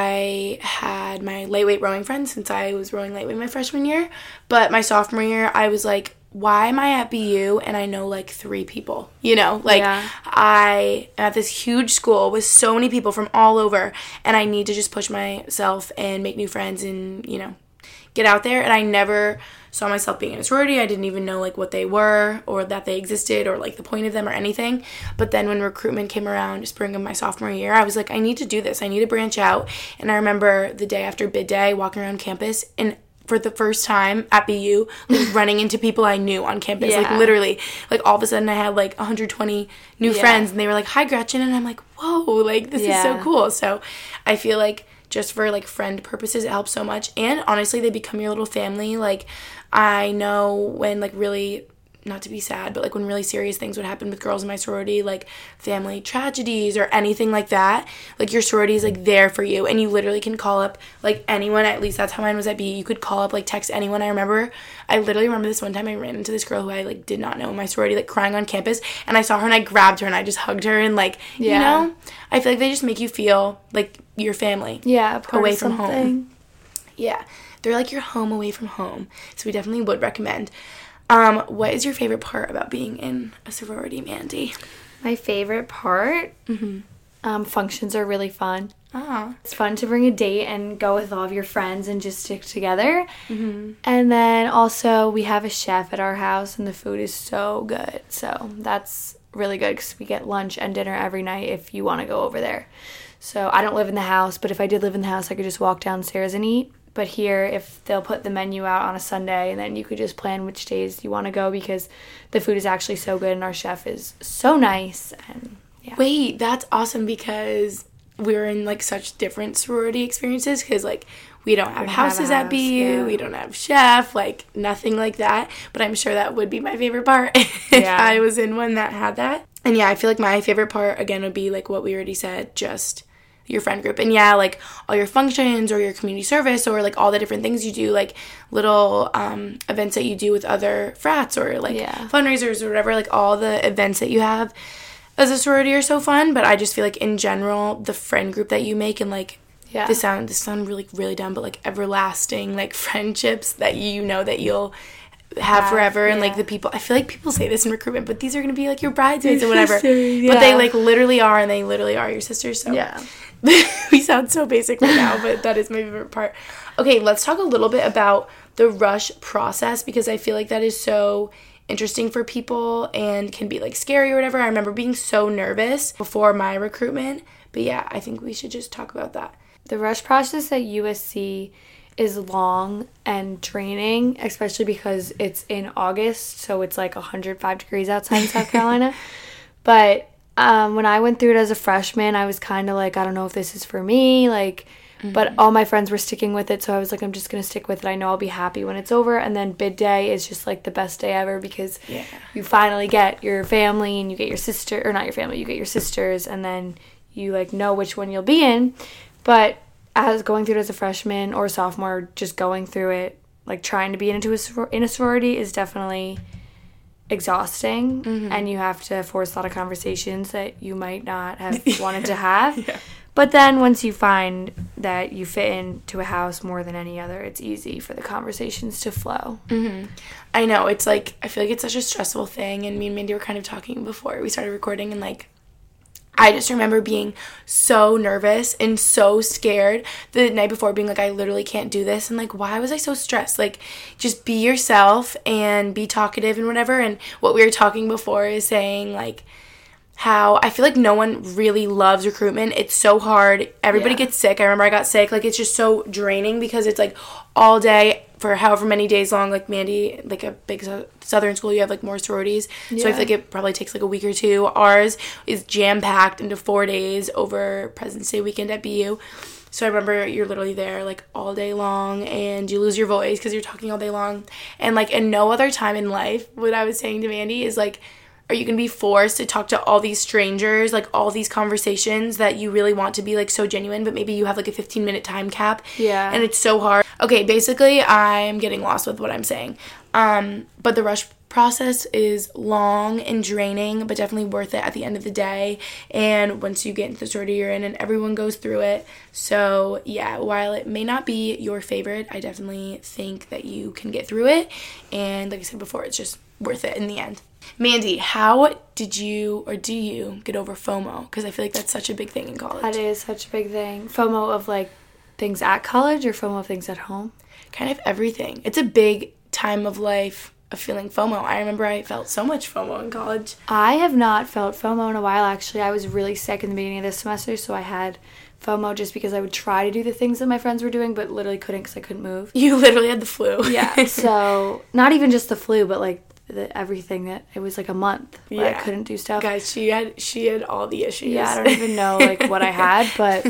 I had my lightweight rowing friends since I was rowing lightweight my freshman year, but my sophomore year I was like, why am I at B U and I know like three people, you know, like Yeah. I am at this huge school with so many people from all over, and I need to just push myself and make new friends and, you know, get out there. And I never saw myself being in a sorority. I didn't even know like what they were or that they existed or like the point of them or anything. But then when recruitment came around spring of my sophomore year, I was like, I need to do this. I need to branch out. And I remember the day after bid day walking around campus and for the first time at B U, like running into people I knew on campus. Like Yeah. literally, like all of a sudden I had like one hundred twenty new Yeah. friends, and they were like, hi Gretchen. And I'm like, whoa, like this is so Yeah. cool. So I feel like just for like friend purposes, it helps so much. And honestly, they become your little family. Like I know when like really, not to be sad, but like when really serious things would happen with girls in my sorority, like family tragedies or anything like that, like your sorority is like there for you, and you literally can call up like anyone. At least that's how mine was at B. You could call up, like text anyone. I remember, I literally remember this one time I ran into this girl who I like did not know in my sorority, like crying on campus, and I saw her and I grabbed her and I just hugged her, and like, Yeah. you know, I feel like they just make you feel like your family. Yeah, a part Away of from home. something. Yeah, they're like your home away from home. So we definitely would recommend. Um, what is your favorite part about being in a sorority, Mandy? My favorite part, um, functions are really fun. Ah, It's fun to bring a date and go with all of your friends and just stick together. Mm-hmm. And then also we have a chef at our house and the food is so good. So that's really good because we get lunch and dinner every night if you want to go over there. So I don't live in the house, but if I did live in the house, I could just walk downstairs and eat. But here, if they'll put the menu out on a Sunday, and then you could just plan which days you want to go because the food is actually so good and our chef is so nice. And yeah. wait, that's awesome, because we were in, like, such different sorority experiences because, like, we don't have We don't houses have a at B U. house, yeah. We don't have chef, like, nothing like that. But I'm sure that would be my favorite part if Yeah. I was in one that had that. And, yeah, I feel like my favorite part, again, would be, like, what we already said, just your friend group. And, yeah, like, all your functions or your community service or, like, all the different things you do, like, little um, events that you do with other frats or, like, Yeah. fundraisers or whatever, like, all the events that you have as a sorority are so fun. But I just feel like, in general, the friend group that you make and, like, Yeah. This sound this sound really really dumb, but like everlasting like friendships that you know that you'll have Have, forever, and like yeah. the people. I feel like people say this in recruitment, but these are gonna be like your bridesmaids or Your whatever. sisters, But they yeah. like literally are, and they literally are your sisters. So Yeah. we sound so basic right now, but that is my favorite part. Okay, let's talk a little bit about the rush process because I feel like that is so interesting for people and can be like scary or whatever. I remember being so nervous before my recruitment, but yeah, I think we should just talk about that. The rush process at U S C is long and draining, especially because it's in August, so it's like one hundred five degrees outside in South Carolina. But um, when I went through it as a freshman, I was kind of like, I don't know if this is for me, like, mm-hmm. but all my friends were sticking with it, so I was like, I'm just going to stick with it. I know I'll be happy when it's over. And then bid day is just like the best day ever because yeah. you finally get your family and you get your sister, or not your family, you get your sisters, and then you like know which one you'll be in. But as going through it as a freshman or sophomore, just going through it, like trying to be into a sor- in a sorority is definitely exhausting, mm-hmm. and you have to force a lot of conversations that you might not have wanted to have. Yeah. But then once you find that you fit into a house more than any other, it's easy for the conversations to flow. Mm-hmm. I know. It's like, I feel like it's such a stressful thing, and me and Mandy were kind of talking before we started recording, and like, I just remember being so nervous and so scared the night before, being like, I literally can't do this. And like, why was I so stressed? Like, just be yourself and be talkative and whatever. And what we were talking before is saying like how I feel like no one really loves recruitment. It's so hard. Everybody yeah. gets sick. I remember I got sick. Like, it's just so draining because it's like all day for however many days long. Like Mandy, like a big southern school, you have like more sororities. Yeah. So I feel like it probably takes like a week or two. Ours is jam-packed into four days over President's Day weekend at B U. So I remember you're literally there like all day long and you lose your voice because you're talking all day long. And like in no other time in life, what I was saying to Mandy is like, are you going to be forced to talk to all these strangers, like all these conversations that you really want to be like so genuine, but maybe you have like a fifteen minute time cap. Yeah. And it's so hard. Okay, basically I'm getting lost with what I'm saying. Um, but the rush process is long and draining, but definitely worth it at the end of the day. And once you get into the sorority you're in, and everyone goes through it. So yeah, while it may not be your favorite, I definitely think that you can get through it. And like I said before, it's just worth it in the end. Mandy, how did you or do you get over FOMO? Because I feel like that's such a big thing in college. That is such a big thing. FOMO of like things at college or FOMO of things at home? Kind of everything. It's a big time of life of feeling FOMO. I remember I felt so much FOMO in college. I have not felt FOMO in a while, actually. I was really sick in the beginning of this semester, so I had FOMO just because I would try to do the things that my friends were doing, but literally couldn't because I couldn't move. You literally had the flu. Yeah, so not even just the flu, but like the, everything that, it was like a month where yeah. I couldn't do stuff. Guys, she had she had all the issues. Yeah, I don't even know like what I had, but,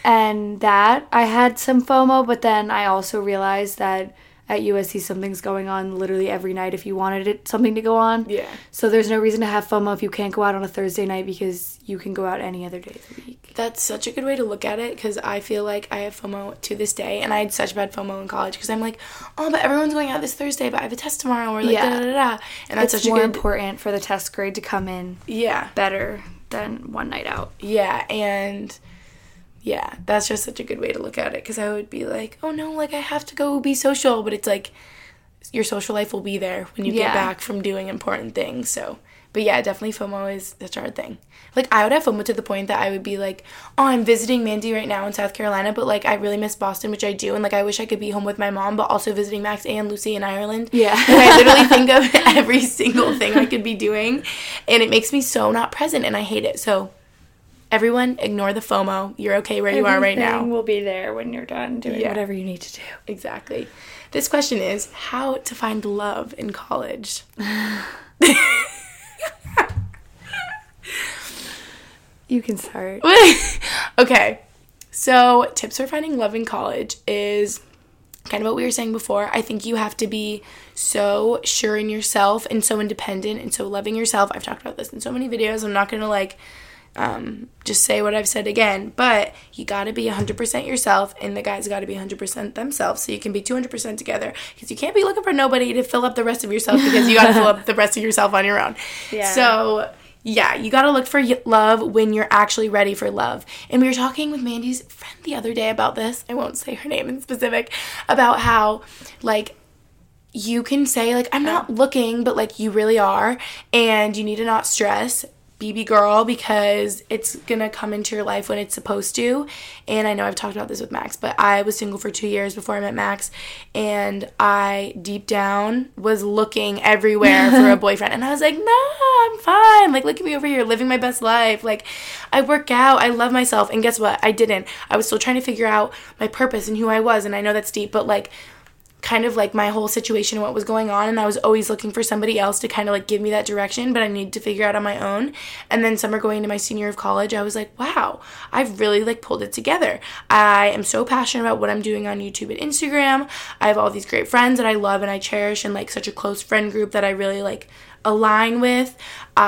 and that, I had some FOMO, but then I also realized that at U S C something's going on literally every night if you wanted it something to go on. Yeah. So there's no reason to have FOMO if you can't go out on a Thursday night because you can go out any other day of the week. That's such a good way to look at it because I feel like I have FOMO to this day, and I had such bad FOMO in college because I'm like, oh, but everyone's going out this Thursday, but I have a test tomorrow, or like yeah. da da da da. And that's it's such more a good important for the test grade to come in. Yeah. Better than one night out. Yeah, and yeah, that's just such a good way to look at it because I would be like, oh no, like I have to go be social, but it's like your social life will be there when you yeah. get back from doing important things. So, but yeah, definitely FOMO is such a hard thing. Like I would have FOMO to the point that I would be like, oh, I'm visiting Mandy right now in South Carolina, but like I really miss Boston, which I do, and like I wish I could be home with my mom, but also visiting Max and Lucy in Ireland. Yeah. Like, I literally think of every single thing I could be doing, and it makes me so not present, and I hate it. So everyone, ignore the FOMO. You're okay where you are right now. Everything will be there when you're done doing Yeah. whatever you need to do. Exactly. This question is how to find love in college. You can start. Okay. So tips for finding love in college is kind of what we were saying before. I think you have to be so sure in yourself and so independent and so loving yourself. I've talked about this in so many videos. I'm not going to like um, just say what I've said again, but you got to be one hundred percent yourself, and the guys got to be one hundred percent themselves, so you can be two hundred percent together, because you can't be looking for nobody to fill up the rest of yourself, because you got to fill up the rest of yourself on your own. Yeah. So yeah, you got to look for love when you're actually ready for love. And we were talking with Mandy's friend the other day about this. I won't say her name in specific, about how, like, you can say, like, I'm not looking, but, like, you really are. And you need to not stress. B B girl, because it's gonna come into your life when it's supposed to. And I know I've talked about this with Max, but I was single for two years before I met Max, and I deep down was looking everywhere for a boyfriend, and I was like, nah, I'm fine, like, look at me over here living my best life, like, I work out, I love myself. And guess what? I didn't. I was still trying to figure out my purpose and who I was, and I know that's deep, but like, kind of like my whole situation and what was going on, and I was always looking for somebody else to kind of like give me that direction, but I needed to figure out on my own. And then summer going into my senior year of college, I was like, wow, I've really like pulled it together. I am so passionate about what I'm doing on YouTube and Instagram. I have all these great friends that I love and I cherish, and like such a close friend group that I really like align with.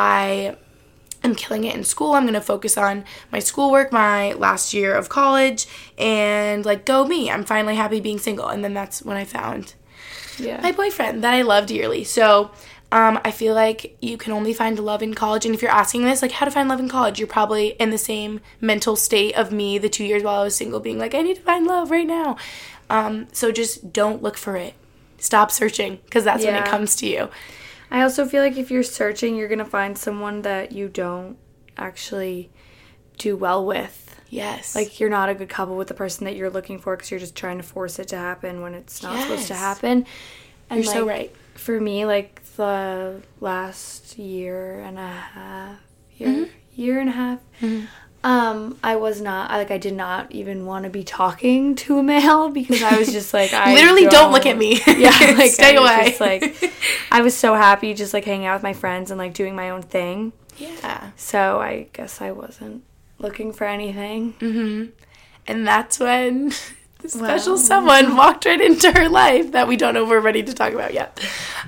I I'm killing it in school. I'm going to focus on my schoolwork, my last year of college, and, like, go me. I'm finally happy being single. And then that's when I found yeah. my boyfriend that I love dearly. So um, I feel like you can only find love in college. And if you're asking this, like, how to find love in college, you're probably in the same mental state of me the two years while I was single, being like, I need to find love right now. Um, so just don't look for it. Stop searching, because that's yeah. when it comes to you. I also feel like if you're searching, you're going to find someone that you don't actually do well with. Yes. Like, you're not a good couple with the person that you're looking for, because you're just trying to force it to happen when it's not yes. supposed to happen. And you're like, so right. For me, like, the last year and a half, year, mm-hmm. year and a half, mm-hmm. Um, I was not, I, like, I did not even want to be talking to a male, because I was just like, I literally don't, don't look at me. Yeah, like, stay I was away. Just, like, I was so happy just, like, hanging out with my friends and, like, doing my own thing. Yeah. So I guess I wasn't looking for anything. Mm-hmm. And that's when the special well. someone walked right into her life that we don't know if we're ready to talk about yet.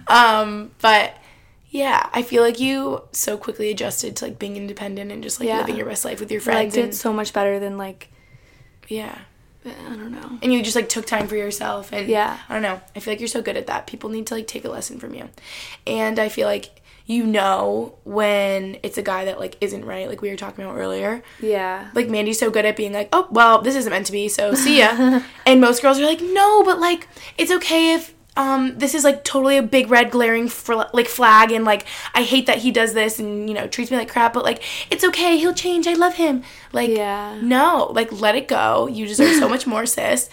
Um, but yeah, I feel like you so quickly adjusted to, like, being independent and just, like, yeah. living your best life with your friends. I liked it so much better than, like, yeah. I don't know. And you just, like, took time for yourself. And yeah. I don't know. I feel like you're so good at that. People need to, like, take a lesson from you. And I feel like you know when it's a guy that, like, isn't right, like we were talking about earlier. Yeah. Like, Mandy's so good at being like, oh, well, this isn't meant to be, so see ya. And most girls are like, no, but, like, it's okay if um, this is, like, totally a big red glaring, fl- like, flag, and, like, I hate that he does this and, you know, treats me like crap, but, like, it's okay, he'll change, I love him. Like, yeah. no, like, let it go. You deserve so much more, sis.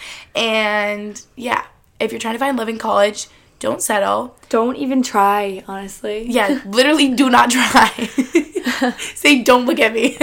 And, yeah, if you're trying to find love in college, don't settle. Don't even try, honestly. Yeah, literally do not try. Say, don't look at me.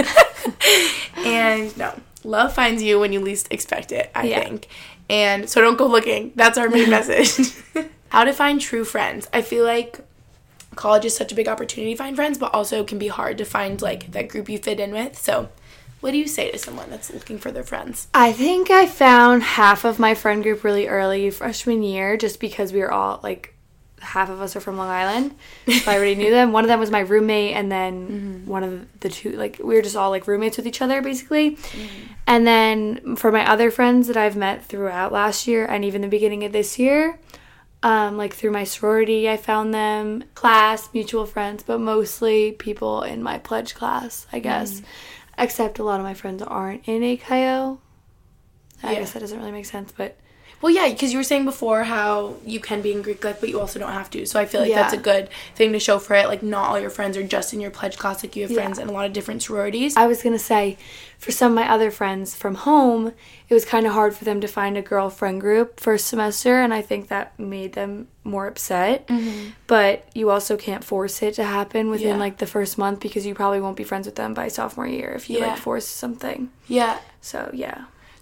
And, no, love finds you when you least expect it, I yeah. think. And so don't go looking. That's our main message. How to find true friends. I feel like college is such a big opportunity to find friends, but also can be hard to find, like, that group you fit in with. So what do you say to someone that's looking for their friends? I think I found half of my friend group really early freshman year, just because we were all, like, half of us are from Long Island, so I already knew them. One of them was my roommate, and then mm-hmm. one of the two, like, we were just all, like, roommates with each other, basically. Mm-hmm. And then for my other friends that I've met throughout last year and even the beginning of this year, um, like, through my sorority, I found them, class, mutual friends, but mostly people in my pledge class, I guess. Mm-hmm. Except a lot of my friends aren't in A K O. I yeah. guess that doesn't really make sense, but... Well, yeah, because you were saying before how you can be in Greek life, but you also don't have to. So I feel like yeah. that's a good thing to show for it. Like, not all your friends are just in your pledge class. Like, you have yeah. friends in a lot of different sororities. I was going to say, for some of my other friends from home, it was kind of hard for them to find a girlfriend group first semester, and I think that made them more upset. Mm-hmm. But you also can't force it to happen within, yeah. like, the first month, because you probably won't be friends with them by sophomore year if you, yeah. like, force something. Yeah. So, yeah.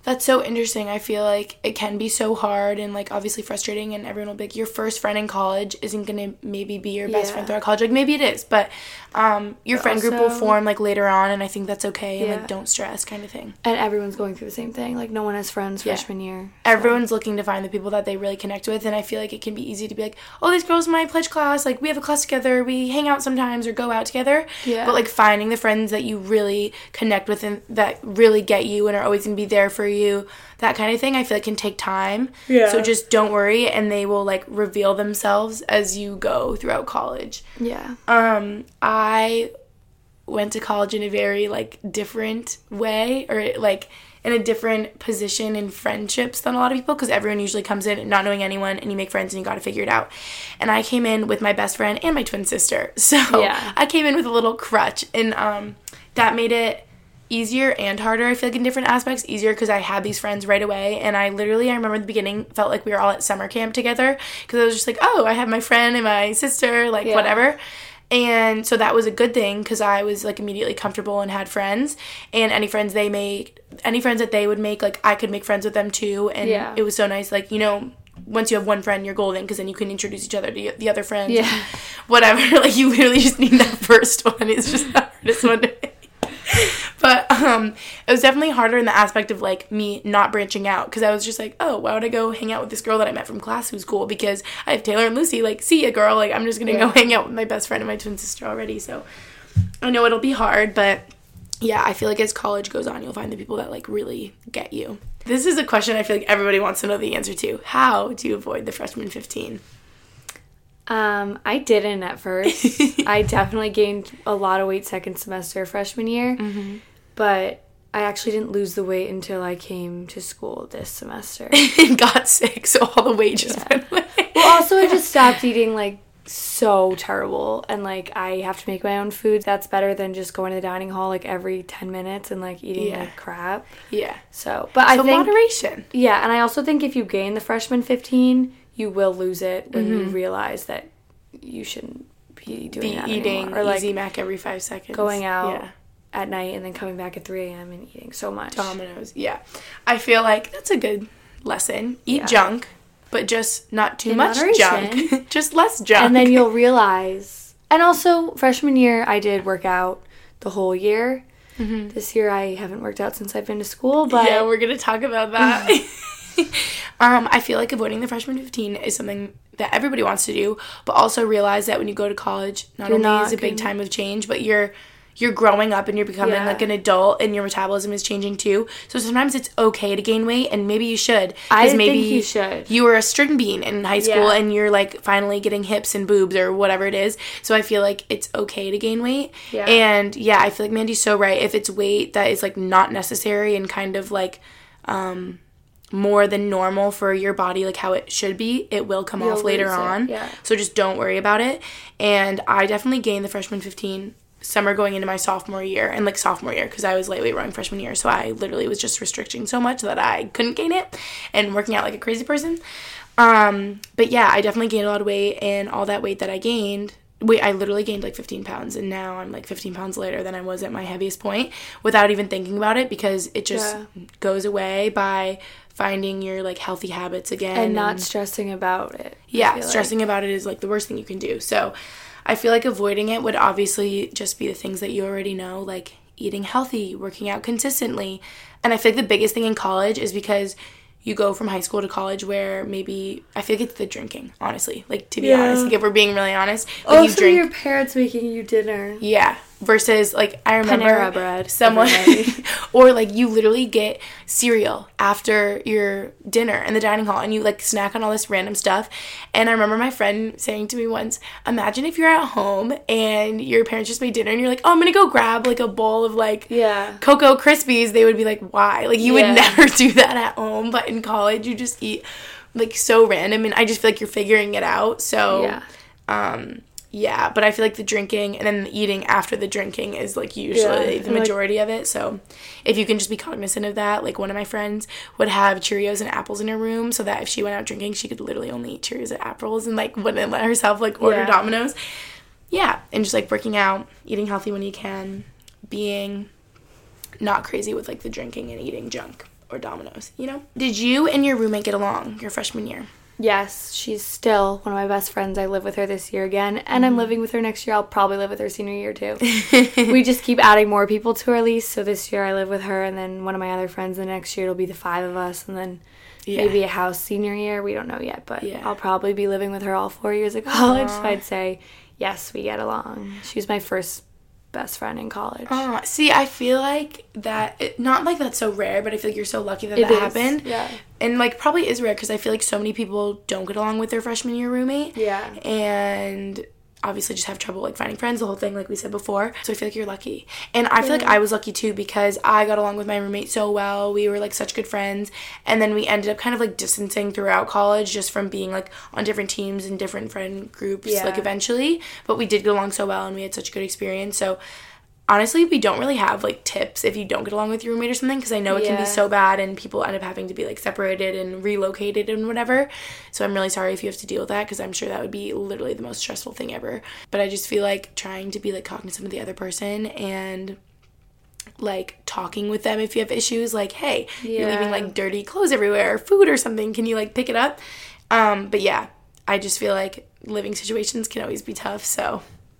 That's so interesting. I feel like it can be so hard and, like, obviously frustrating, and everyone will be like, your first friend in college isn't going to maybe be your best Yeah. friend throughout college. Like, maybe it is, but um, your But friend group will also- form, like, later on, and I think that's okay, and, Yeah. like, don't stress kind of thing. And everyone's going through the same thing. Like, no one has friends Yeah. freshman year. Everyone's looking to find the people that they really connect with, and I feel like it can be easy to be like, oh, these girls in my pledge class, like, we have a class together, we hang out sometimes or go out together. Yeah. But, like, finding the friends that you really connect with and that really get you and are always going to be there for you, that kind of thing, I feel like can take time. Yeah. So just don't worry, and they will, like, reveal themselves as you go throughout college. Yeah. Um, I went to college in a very, like, different way, or, like, in a different position in friendships than a lot of people, because everyone usually comes in not knowing anyone, and you make friends and you got to figure it out. And I came in with my best friend and my twin sister, so Yeah. I came in with a little crutch, and um, that made it easier and harder, I feel like, in different aspects. Easier because I had these friends right away, and I literally, I remember at the beginning, felt like we were all at summer camp together, because I was just like, oh, I have my friend and my sister, like, Yeah. whatever. And so that was a good thing, because I was, like, immediately comfortable and had friends, and any friends they make, any friends that they would make, like, I could make friends with them too, and Yeah. it was so nice, like, you know, once you have one friend, you're golden, because then you can introduce each other to the other friends, Yeah. and whatever, like, you literally just need that first one. It's just the hardest one to make. But um, it was definitely harder in the aspect of, like, me not branching out, because I was just like, oh, why would I go hang out with this girl that I met from class who's cool, because I have Taylor and Lucy, like, see ya, girl, like, I'm just gonna Yeah. go hang out with my best friend and my twin sister already. So I know it'll be hard, but yeah, I feel like as college goes on, you'll find the people that, like, really get you. This is a question I feel like everybody wants to know the answer to. How do you avoid the freshman fifteen? Um, I didn't at first. I definitely gained a lot of weight second semester freshman year, Mm-hmm. but I actually didn't lose the weight until I came to school this semester. And got sick, so all the weight just Yeah. went away. Well, also I just stopped eating like so terrible, and like I have to make my own food. That's better than just going to the dining hall like every ten minutes and like eating Yeah. like crap. Yeah. So, but I So think moderation. yeah, and I also think if you gain the freshman fifteen, you will lose it when Mm-hmm. you realize that you shouldn't be doing Be that eating anymore. Or like Easy Mac every five seconds. going out Yeah. at night and then coming back at three a.m. and eating so much. Dominoes. Yeah. I feel like that's a good lesson. Eat Yeah. junk, but just not too In much moderation. junk. Just less junk. And then you'll realize. And also, freshman year, I did work out the whole year. Mm-hmm. This year, I haven't worked out since I've been to school, but yeah, we're gonna talk about that. um, I feel like avoiding the freshman fifteen is something that everybody wants to do, but also realize that when you go to college, not You're only not is it a big gonna- time of change, but you're you're growing up and you're becoming Yeah. like an adult, and your metabolism is changing too. So sometimes it's okay to gain weight, and maybe you should. 'cause I think maybe you should. You were a string bean in high school, Yeah. and you're like finally getting hips and boobs or whatever it is. So I feel like it's okay to gain weight. Yeah. And yeah, I feel like Mandy's so right. If it's weight that is like not necessary and kind of like um more than normal for your body, like how it should be, it will come You'll off later lose it, on. yeah. So just don't worry about it. And I definitely gained the freshman fifteen summer going into my sophomore year, and like sophomore year, because I was lightweight rowing freshman year, so I literally was just restricting so much that I couldn't gain it and working out like a crazy person. Um, but yeah, I definitely gained a lot of weight, and all that weight that I gained, wait, I literally gained like fifteen pounds, and now I'm like fifteen pounds lighter than I was at my heaviest point without even thinking about it, because it just Yeah. goes away by finding your like healthy habits again and not stressing about it. I yeah, feel like. stressing about it is like the worst thing you can do. So I feel like avoiding it would obviously just be the things that you already know, like eating healthy, working out consistently. And I feel like the biggest thing in college is because you go from high school to college where maybe, I feel like it's the drinking, honestly. Like, to be Yeah. honest, like if we're being really honest, like Also, you drink. your parents making you dinner. Yeah. Versus, like, I remember Panera bread, someone, everybody. or like you literally get cereal after your dinner in the dining hall, and you like snack on all this random stuff. And I remember my friend saying to me once, imagine if you're at home and your parents just made dinner and you're like, oh, I'm gonna go grab like a bowl of like Yeah. Cocoa Krispies. They would be like, why? Like, you Yeah. would never do that at home, but in college you just eat like so random, and I just feel like you're figuring it out. So Yeah. um yeah, but I feel like the drinking and then the eating after the drinking is like usually Yeah, the and, like- majority of it. So if you can just be cognizant of that, like one of my friends would have Cheerios and apples in her room, so that if she went out drinking, she could literally only eat Cheerios and apples, and like wouldn't let herself like order Yeah. Domino's. Yeah, and just like working out, eating healthy when you can, being not crazy with like the drinking and eating junk. or Domino's, you know? Did you and your roommate get along your freshman year? Yes, she's still one of my best friends. I live with her this year again, and mm-hmm. I'm living with her next year. I'll probably live with her senior year, too. We just keep adding more people to our lease, so this year I live with her, and then one of my other friends, the next year it'll be the five of us, and then yeah. maybe a house senior year. We don't know yet, but yeah. I'll probably be living with her all four years of college, Aww. So I'd say, yes, we get along. She's my first best friend in college. Oh, see, I feel like that, it, not like that's so rare, but I feel like you're so lucky that it that is. happened. Yeah. And, like, probably is rare because I feel like so many people don't get along with their freshman year roommate. Yeah. And obviously just have trouble, like, finding friends, the whole thing, like we said before. So I feel like you're lucky. And I feel yeah. like I was lucky, too, because I got along with my roommate so well. We were, like, such good friends. And then we ended up kind of, like, distancing throughout college just from being, like, on different teams and different friend groups, yeah. like, eventually. But we did get along so well, and we had such a good experience. So honestly, we don't really have, like, tips if you don't get along with your roommate or something, because I know it yeah. can be so bad and people end up having to be, like, separated and relocated and whatever. So I'm really sorry if you have to deal with that, because I'm sure that would be literally the most stressful thing ever. But I just feel like trying to be, like, cognizant of the other person and, like, talking with them if you have issues, like, hey, yeah. you're leaving, like, dirty clothes everywhere or food or something. Can you, like, pick it up? Um, but, yeah, I just feel like living situations can always be tough, so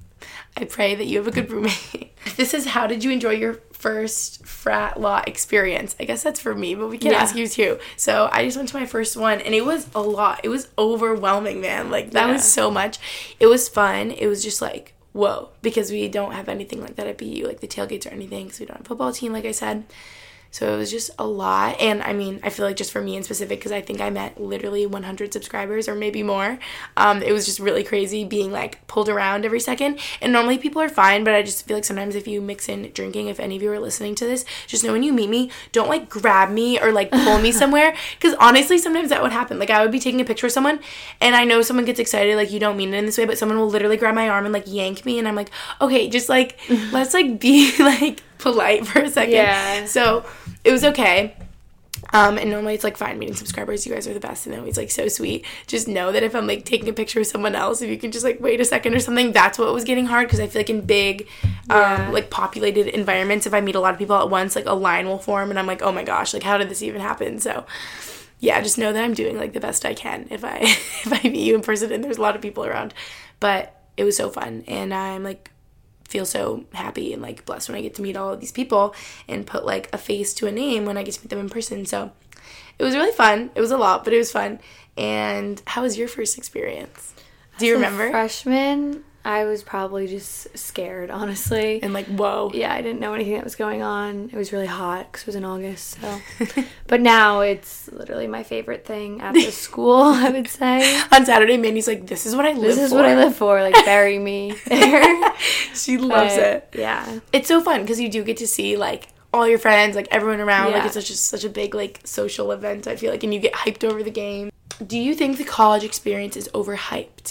I pray that you have a good roommate. This is how did you enjoy your first frat law experience? I guess that's for me, but we can yeah. ask you too. So I just went to my first one, and it was a lot. It was overwhelming, man. Like, that yeah. was so much. It was fun. It was just like, whoa, because we don't have anything like that at B U, like the tailgates or anything, because we don't have a football team, like I said. So it was just a lot. And I mean, I feel like just for me in specific, because I think I met literally one hundred subscribers or maybe more. Um, it was just really crazy being, like, pulled around every second. And normally people are fine, but I just feel like sometimes if you mix in drinking, if any of you are listening to this, just know when you meet me, don't, like, grab me or, like, pull me somewhere. Because honestly, sometimes that would happen. Like, I would be taking a picture of someone, and I know someone gets excited, like, you don't mean it in this way, but someone will literally grab my arm and, like, yank me. And I'm like, okay, just, like, let's, like, be, like, polite for a second. Yeah. So it was okay. Um, and normally it's, like, fine meeting subscribers. You guys are the best. And they're always, like, so sweet. Just know that if I'm, like, taking a picture of someone else, if you can just, like, wait a second or something, that's what was getting hard. Because I feel like in big, yeah. um, like, populated environments, if I meet a lot of people at once, like, a line will form. And I'm like, oh, my gosh, like, how did this even happen? So, yeah, just know that I'm doing, like, the best I can if I, if I meet you in person and there's a lot of people around. But it was so fun. And I'm, like, feel so happy and, like, blessed when I get to meet all of these people and put, like, a face to a name when I get to meet them in person. So it was really fun. It was a lot, but it was fun. And how was your first experience? Do you As remember? A freshman, I was probably just scared, honestly. And, like, whoa. Yeah, I didn't know anything that was going on. It was really hot because it was in August. So, but now it's literally my favorite thing at the school, I would say. On Saturday, Mandy's like, this is what I live for. This is what I live for. Like, bury me there. She loves but, it. Yeah. It's so fun because you do get to see, like, all your friends, like, everyone around. Yeah. Like, it's such a, such a big, like, social event, I feel like, and you get hyped over the game. Do you think the college experience is overhyped?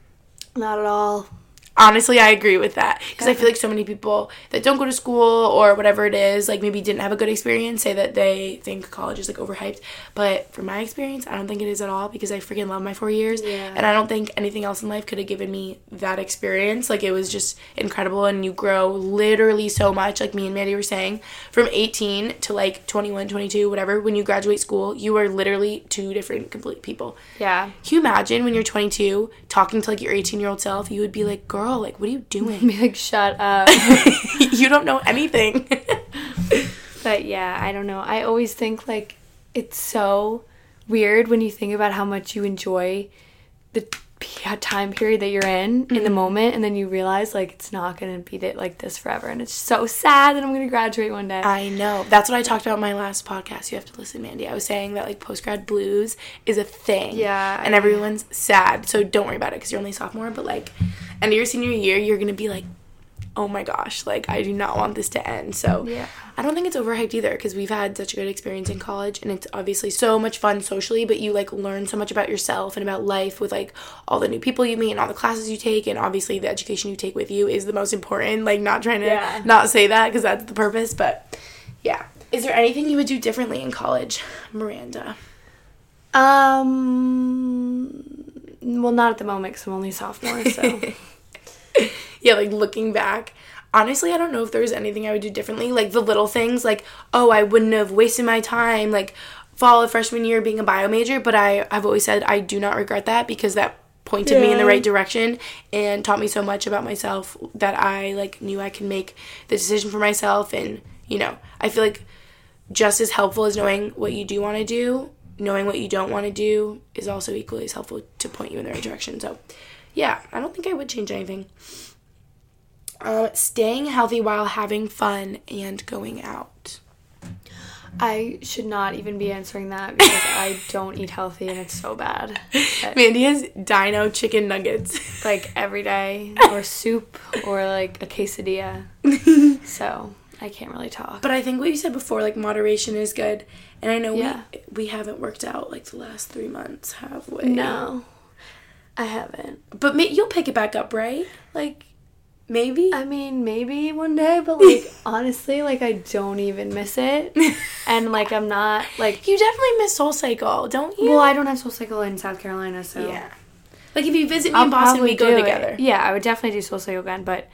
Not at all. Honestly, I agree with that, because I feel like so many people that don't go to school or whatever it is, like, maybe didn't have a good experience, say that they think college is, like, overhyped. But from my experience, I don't think it is at all, because I freaking love my four years. Yeah. And I don't think anything else in life could have given me that experience. Like, it was just incredible, and you grow literally so much, like me and Mandy were saying. From eighteen to, like, twenty-one, twenty-two, whatever, when you graduate school, you are literally two different complete people. Yeah. Can you imagine when you're twenty-two, talking to, like, your eighteen-year-old self, you would be like, girl, like, what are you doing? Be like, shut up. You don't know anything. But yeah, I don't know. I always think, like, it's so weird when you think about how much you enjoy the time period that you're in, mm-hmm. in the moment, and then you realize, like, it's not going to be th- like this forever, and it's so sad that I'm going to graduate one day. I know. That's what I talked about in my last podcast. You have to listen, Mandy. I was saying that, like, post-grad blues is a thing. Yeah. And everyone's sad, so don't worry about it, because you're only a sophomore, but, like, end of your senior year, you're going to be like, oh my gosh, like, I do not want this to end. So yeah. I don't think it's overhyped either, because we've had such a good experience in college, and it's obviously so much fun socially, but you, like, learn so much about yourself and about life with, like, all the new people you meet and all the classes you take, and obviously the education you take with you is the most important. Like, not trying to yeah. not say that, because that's the purpose, but yeah. Is there anything you would do differently in college, Miranda? Um, well, not at the moment, because I'm only a sophomore, so... Yeah, like, looking back, honestly, I don't know if there's anything I would do differently. Like, the little things, like, oh, I wouldn't have wasted my time, like, fall of freshman year being a bio major, but I, I've always said I do not regret that because that pointed yeah. me in the right direction and taught me so much about myself that I, like, knew I could make the decision for myself. And, you know, I feel like just as helpful as knowing what you do want to do, knowing what you don't want to do is also equally as helpful to point you in the right direction. So, yeah, I don't think I would change anything. Um, staying healthy while having fun and going out. I should not even be answering that because I don't eat healthy and it's so bad. But, Mandy has dino chicken nuggets. Like, every day. Or soup or, like, a quesadilla. So, I can't really talk. But I think what you said before, like, moderation is good. And I know yeah. we we haven't worked out, like, the last three months, have we? No. I haven't. But ma- you'll pick it back up, right? Like... Maybe? I mean, maybe one day, but, like, honestly, like, I don't even miss it. And, like, I'm not, like... You definitely miss Soul Cycle, don't you? Well, I don't have Soul Cycle in South Carolina, so... Yeah. Like, if you visit me I'll in Boston, we go together. It. Yeah, I would definitely do Soul Cycle again, but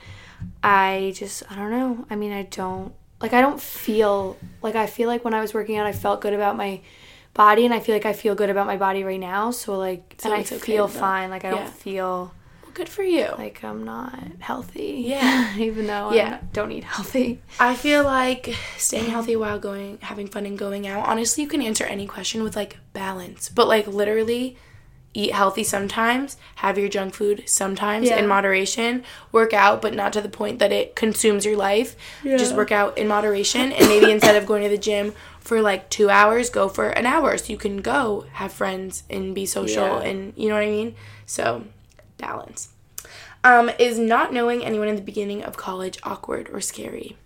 I just, I don't know. I mean, I don't... Like, I don't feel... Like, I feel like when I was working out, I felt good about my body, and I feel like I feel good about my body right now, so, like... So and I okay feel though. fine. Like, I yeah. don't feel... Good for you. Like, I'm not healthy. Yeah. Even though yeah. I don't eat healthy. I feel like staying healthy while going, having fun and going out, honestly, you can answer any question with, like, balance. But, like, literally, eat healthy sometimes, have your junk food sometimes yeah. in moderation, work out, but not to the point that it consumes your life. Yeah. Just work out in moderation, and maybe instead of going to the gym for, like, two hours, go for an hour so you can go have friends and be social yeah. and, you know what I mean? So... balance. Um, is not knowing anyone in the beginning of college awkward or scary?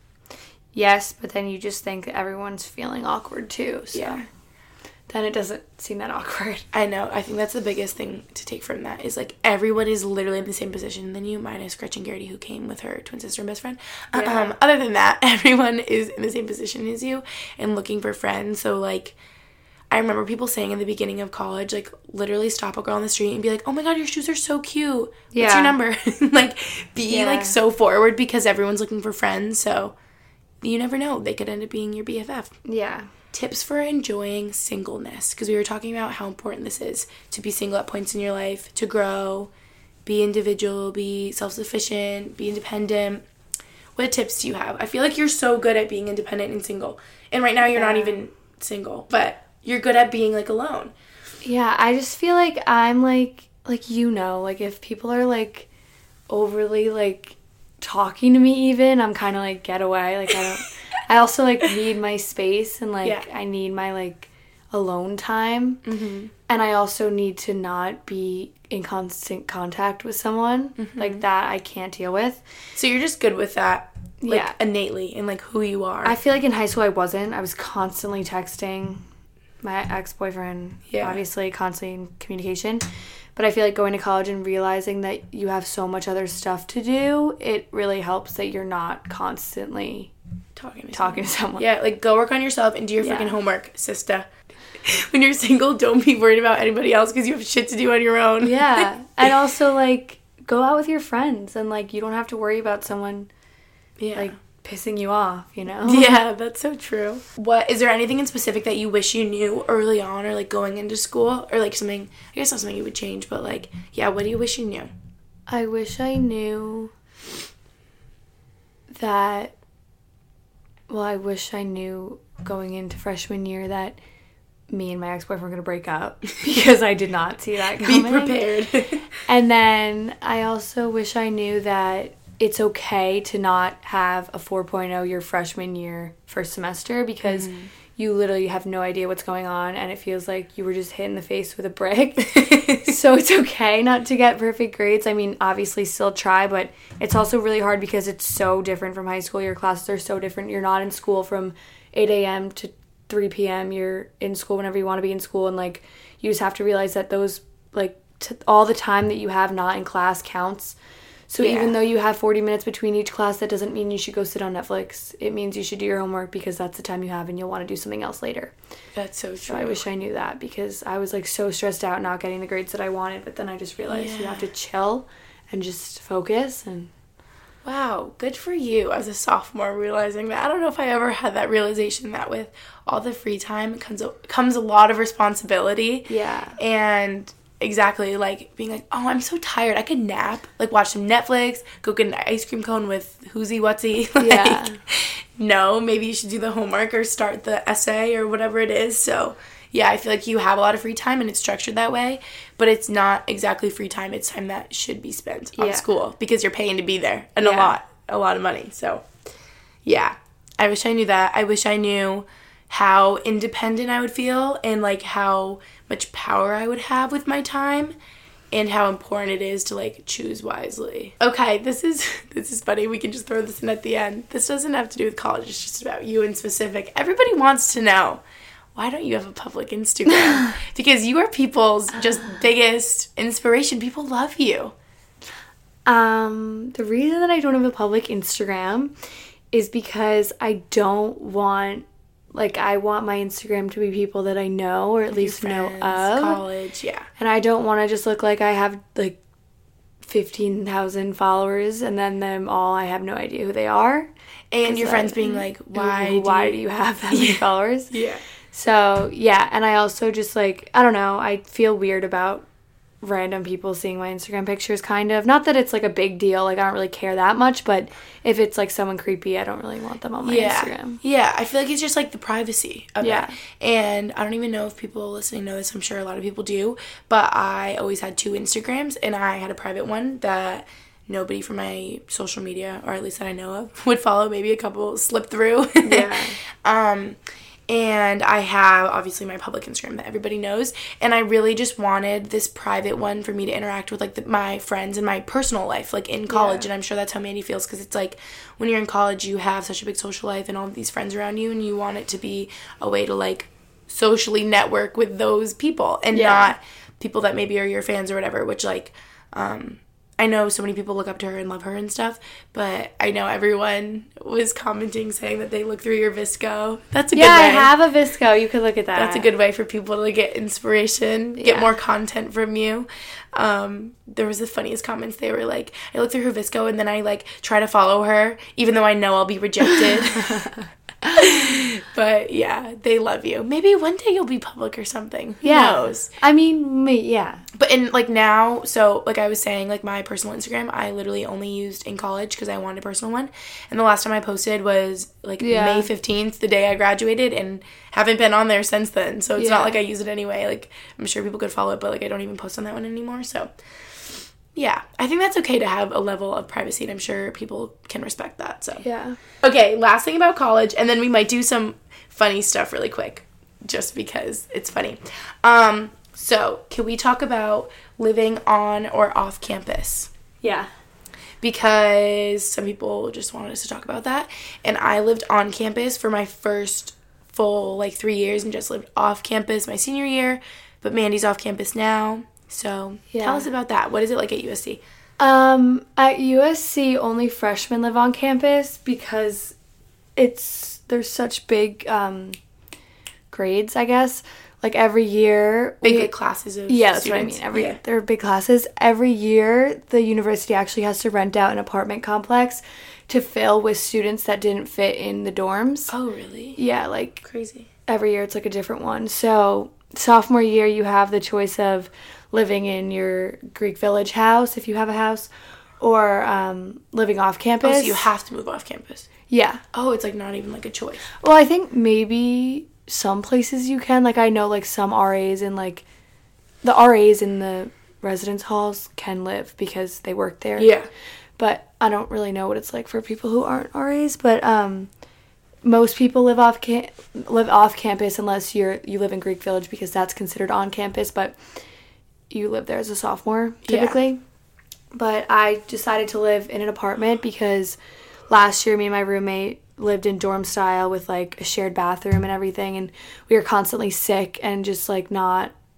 Yes, but then you just think that everyone's feeling awkward too. So yeah. Then it doesn't seem that awkward. I know. I think that's the biggest thing to take from that is, like, everyone is literally in the same position than you, minus Gretchen Garrity, who came with her twin sister and best friend. Yeah. Um, other than that, everyone is in the same position as you and looking for friends. So, like, I remember people saying in the beginning of college, like, literally stop a girl on the street and be like, oh my god, your shoes are so cute. What's yeah. your number? Like, be, yeah. like, so forward because everyone's looking for friends. So, you never know. They could end up being your B F F. Yeah. Tips for enjoying singleness. Because we were talking about how important this is to be single at points in your life, to grow, be individual, be self-sufficient, be independent. What tips do you have? I feel like you're so good at being independent and single. And right now you're yeah. not even single. But... you're good at being, like, alone. Yeah, I just feel like I'm, like, like, you know, like, if people are, like, overly, like, talking to me even, I'm kind of, like, get away. Like, I don't, I also, like, need my space and, like, yeah. I need my, like, alone time. Mm-hmm. And I also need to not be in constant contact with someone. Mm-hmm. Like, that I can't deal with. So you're just good with that, like, yeah. innately and, like, who you are. I feel like in high school I wasn't. I was constantly texting my ex-boyfriend, yeah. obviously constantly in communication, but I feel like going to college and realizing that you have so much other stuff to do, it really helps that you're not constantly talking to talking someone. to someone. Yeah, like, go work on yourself and do your yeah. freaking homework, sister. When you're single, don't be worried about anybody else because you have shit to do on your own. Yeah, and also, like, go out with your friends and, like, you don't have to worry about someone, yeah. like, pissing you off, you know? Yeah, that's so true. What is there anything in specific that you wish you knew early on or, like, going into school? Or, like, something, I guess not something you would change, but, like, yeah, what do you wish you knew? I wish I knew that, well, I wish I knew going into freshman year that me and my ex-boyfriend were going to break up because I did not see that coming. Be prepared. And then I also wish I knew that it's okay to not have a four point oh your freshman year first semester because mm-hmm. you literally have no idea what's going on and it feels like you were just hit in the face with a brick. So it's okay not to get perfect grades. I mean, obviously still try, but it's also really hard because it's so different from high school. Your classes are so different. You're not in school from eight a.m. to three p.m. You're in school whenever you want to be in school, and, like, you just have to realize that those, like, t- all the time that you have not in class counts. So yeah. even though you have forty minutes between each class, that doesn't mean you should go sit on Netflix. It means you should do your homework because that's the time you have and you'll want to do something else later. That's so true. So I wish I knew that because I was, like, so stressed out not getting the grades that I wanted, but then I just realized yeah. you have to chill and just focus. And Wow, good for you as a sophomore realizing that. I don't know if I ever had that realization that with all the free time comes a, comes a lot of responsibility. Yeah. And exactly, like, being like, oh, I'm so tired. I could nap. Like, watch some Netflix, go get an ice cream cone with Whoozy Whatsy. Like, yeah. No, maybe you should do the homework or start the essay or whatever it is. So, yeah, I feel like you have a lot of free time and it's structured that way. But it's not exactly free time. It's time that should be spent on yeah. school because you're paying to be there. And yeah. a lot, a lot of money. So, yeah, I wish I knew that. I wish I knew how independent I would feel and, like, how much power I would have with my time and how important it is to, like, choose wisely. Okay, this is this is funny. We can just throw this in at the end. This doesn't have to do with college. It's just about you in specific. Everybody wants to know, why don't you have a public Instagram? Because you are people's just biggest inspiration. People love you. Um, the reason that I don't have a public Instagram is because I don't want, like, I want my Instagram to be people that I know or at least know of. College, yeah. And I don't want to just look like I have, like, fifteen thousand followers and then them all, I have no idea who they are. And your like, friends being like, why, do, why you... do you have that many yeah. followers? Yeah. So, yeah, and I also just, like, I don't know, I feel weird about random people seeing my Instagram pictures, kind of. Not that it's, like, a big deal, like, I don't really care that much, but if it's, like, someone creepy, I don't really want them on my yeah. Instagram. Yeah, I feel like it's just, like, the privacy of yeah. it. And I don't even know if people listening know this, I'm sure a lot of people do, but I always had two Instagrams, and I had a private one that nobody from my social media, or at least that I know of, would follow. Maybe a couple slip through. Yeah. um... And I have, obviously, my public Instagram that everybody knows. And I really just wanted this private one for me to interact with, like, the, my friends in my personal life, like, in college. Yeah. And I'm sure that's how Mandy feels because it's, like, when you're in college, you have such a big social life and all of these friends around you. And you want it to be a way to, like, socially network with those people. And yeah. not people that maybe are your fans or whatever, which, like, um... I know so many people look up to her and love her and stuff, but I know everyone was commenting saying that they look through your VSCO. That's a yeah, good way. Yeah, I have a VSCO. You could look at that. That's a good way for people to get inspiration, get yeah. more content from you. Um, there was the funniest comments. They were like, I look through her VSCO and then I, like, try to follow her, even though I know I'll be rejected. But yeah, they love you. Maybe one day you'll be public or something. Who yeah. knows? I mean, me, yeah. But in, like, now, so, like I was saying, like, my personal Instagram, I literally only used in college because I wanted a personal one. And the last time I posted was, like, yeah. May fifteenth, the day I graduated, and haven't been on there since then. So it's yeah. not like I use it anyway. Like, I'm sure people could follow it, but, like, I don't even post on that one anymore. So, yeah. I think that's okay to have a level of privacy, and I'm sure people can respect that. So yeah. Okay, last thing about college, and then we might do some funny stuff really quick, just because it's funny. Um, so, can we talk about living on or off campus? Yeah. Because some people just wanted us to talk about that, and I lived on campus for my first full, like, three years, and just lived off campus my senior year, but Mandy's off campus now. So, yeah. Tell us about that. What is it like at U S C? Um, at U S C, only freshmen live on campus because it's, there's such big, um, grades, I guess. Like, every year. Big, we, like, classes of Yeah, that's students. what I mean. Every, yeah. There are big classes. Every year, the university actually has to rent out an apartment complex to fill with students that didn't fit in the dorms. Oh, really? Yeah, like. Crazy. Every year, it's, like, a different one. So, sophomore year, you have the choice of living in your Greek Village house, if you have a house, or um, living off campus. Oh, so you have to move off campus. Yeah. Oh, it's, like, not even, like, a choice. Well, I think maybe some places you can. Like, I know, like, some R As in, like, the R As in the residence halls can live because they work there. Yeah. But I don't really know what it's like for people who aren't R As. But um, most people live off cam- live off campus unless you're you live in Greek Village because that's considered on campus. But you live there as a sophomore, typically. Yeah. But I decided to live in an apartment because last year me and my roommate lived in dorm style with, like, a shared bathroom and everything, and we were constantly sick and just, like, not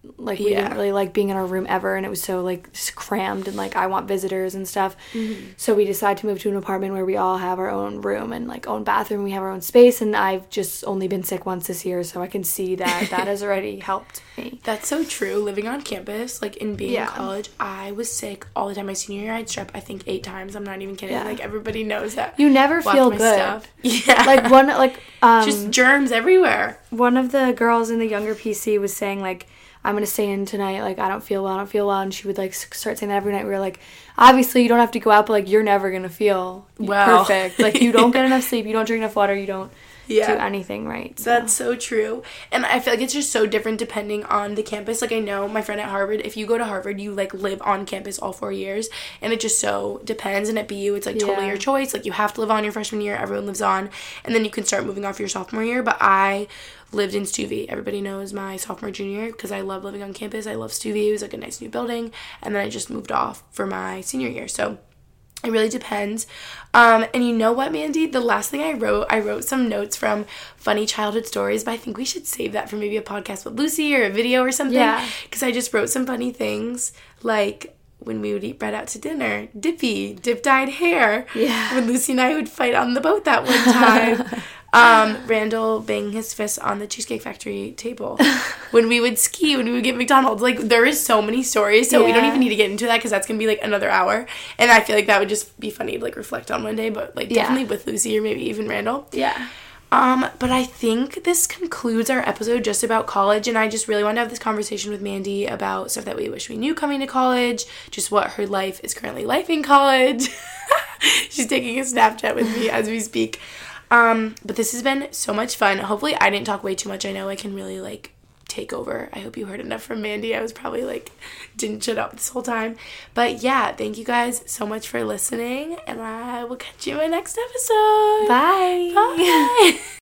like we Yeah. didn't really like being in our room ever, and it was so like just crammed, and like I want visitors and stuff. Mm-hmm. So we decided to move to an apartment where we all have our own room and like own bathroom. We have our own space, and I've just only been sick once this year, so I can see that that has already helped me. That's so true. Living on campus, like in being Yeah. in college, I was sick all the time. My senior year, I had strep, I think, eight times. I'm not even kidding. Yeah. Like, everybody knows that. You never Watch feel my good. stuff. Yeah. Like one like um just germs everywhere. one of the girls in the younger P C was saying like, I'm gonna stay in tonight, like I don't feel well, I don't feel well, and she would like start saying that every night. We were like, obviously you don't have to go out, but like you're never gonna feel Well. perfect. Like you don't get enough sleep, you don't drink enough water, you don't Yeah. do anything right. So. That's so true. And I feel like it's just so different depending on the campus. Like, I know my friend at Harvard, if you go to Harvard, you, like, live on campus all four years. And it just so depends. And at B U, it's, like, totally Yeah. your choice. Like, you have to live on your freshman year. Everyone lives on. And then you can start moving off your sophomore year. But I lived in Stuvie. Everybody knows my sophomore, junior year because I love living on campus. I love Stuvie. It was, like, a nice new building. And then I just moved off for my senior year. So it really depends. Um, and you know what, Mandy? The last thing I wrote, I wrote some notes from funny childhood stories, but I think we should save that for maybe a podcast with Lucy or a video or something. Yeah. Because I just wrote some funny things, like when we would eat bread out to dinner, Dippy, dip-dyed hair. Yeah. When Lucy and I would fight on the boat that one time. Um, Randall banging his fist on the Cheesecake Factory table. When we would ski, when we would get McDonald's. Like, there is so many stories, so we don't Yeah. even need to get into that because that's going to be, like, another hour. And I feel like that would just be funny to, like, reflect on one day, but, like, Yeah. definitely with Lucy or maybe even Randall. Yeah. Um, but I think this concludes our episode just about college, and I just really wanted to have this conversation with Mandy about stuff that we wish we knew coming to college, just what her life is currently like in college. She's taking a Snapchat with me as we speak. Um, but this has been so much fun. Hopefully I didn't talk way too much. I know I can really, like, take over. I hope you heard enough from Mandy. I was probably, like, didn't shut up this whole time. But, yeah, thank you guys so much for listening, and I will catch you in my next episode. Bye. Bye.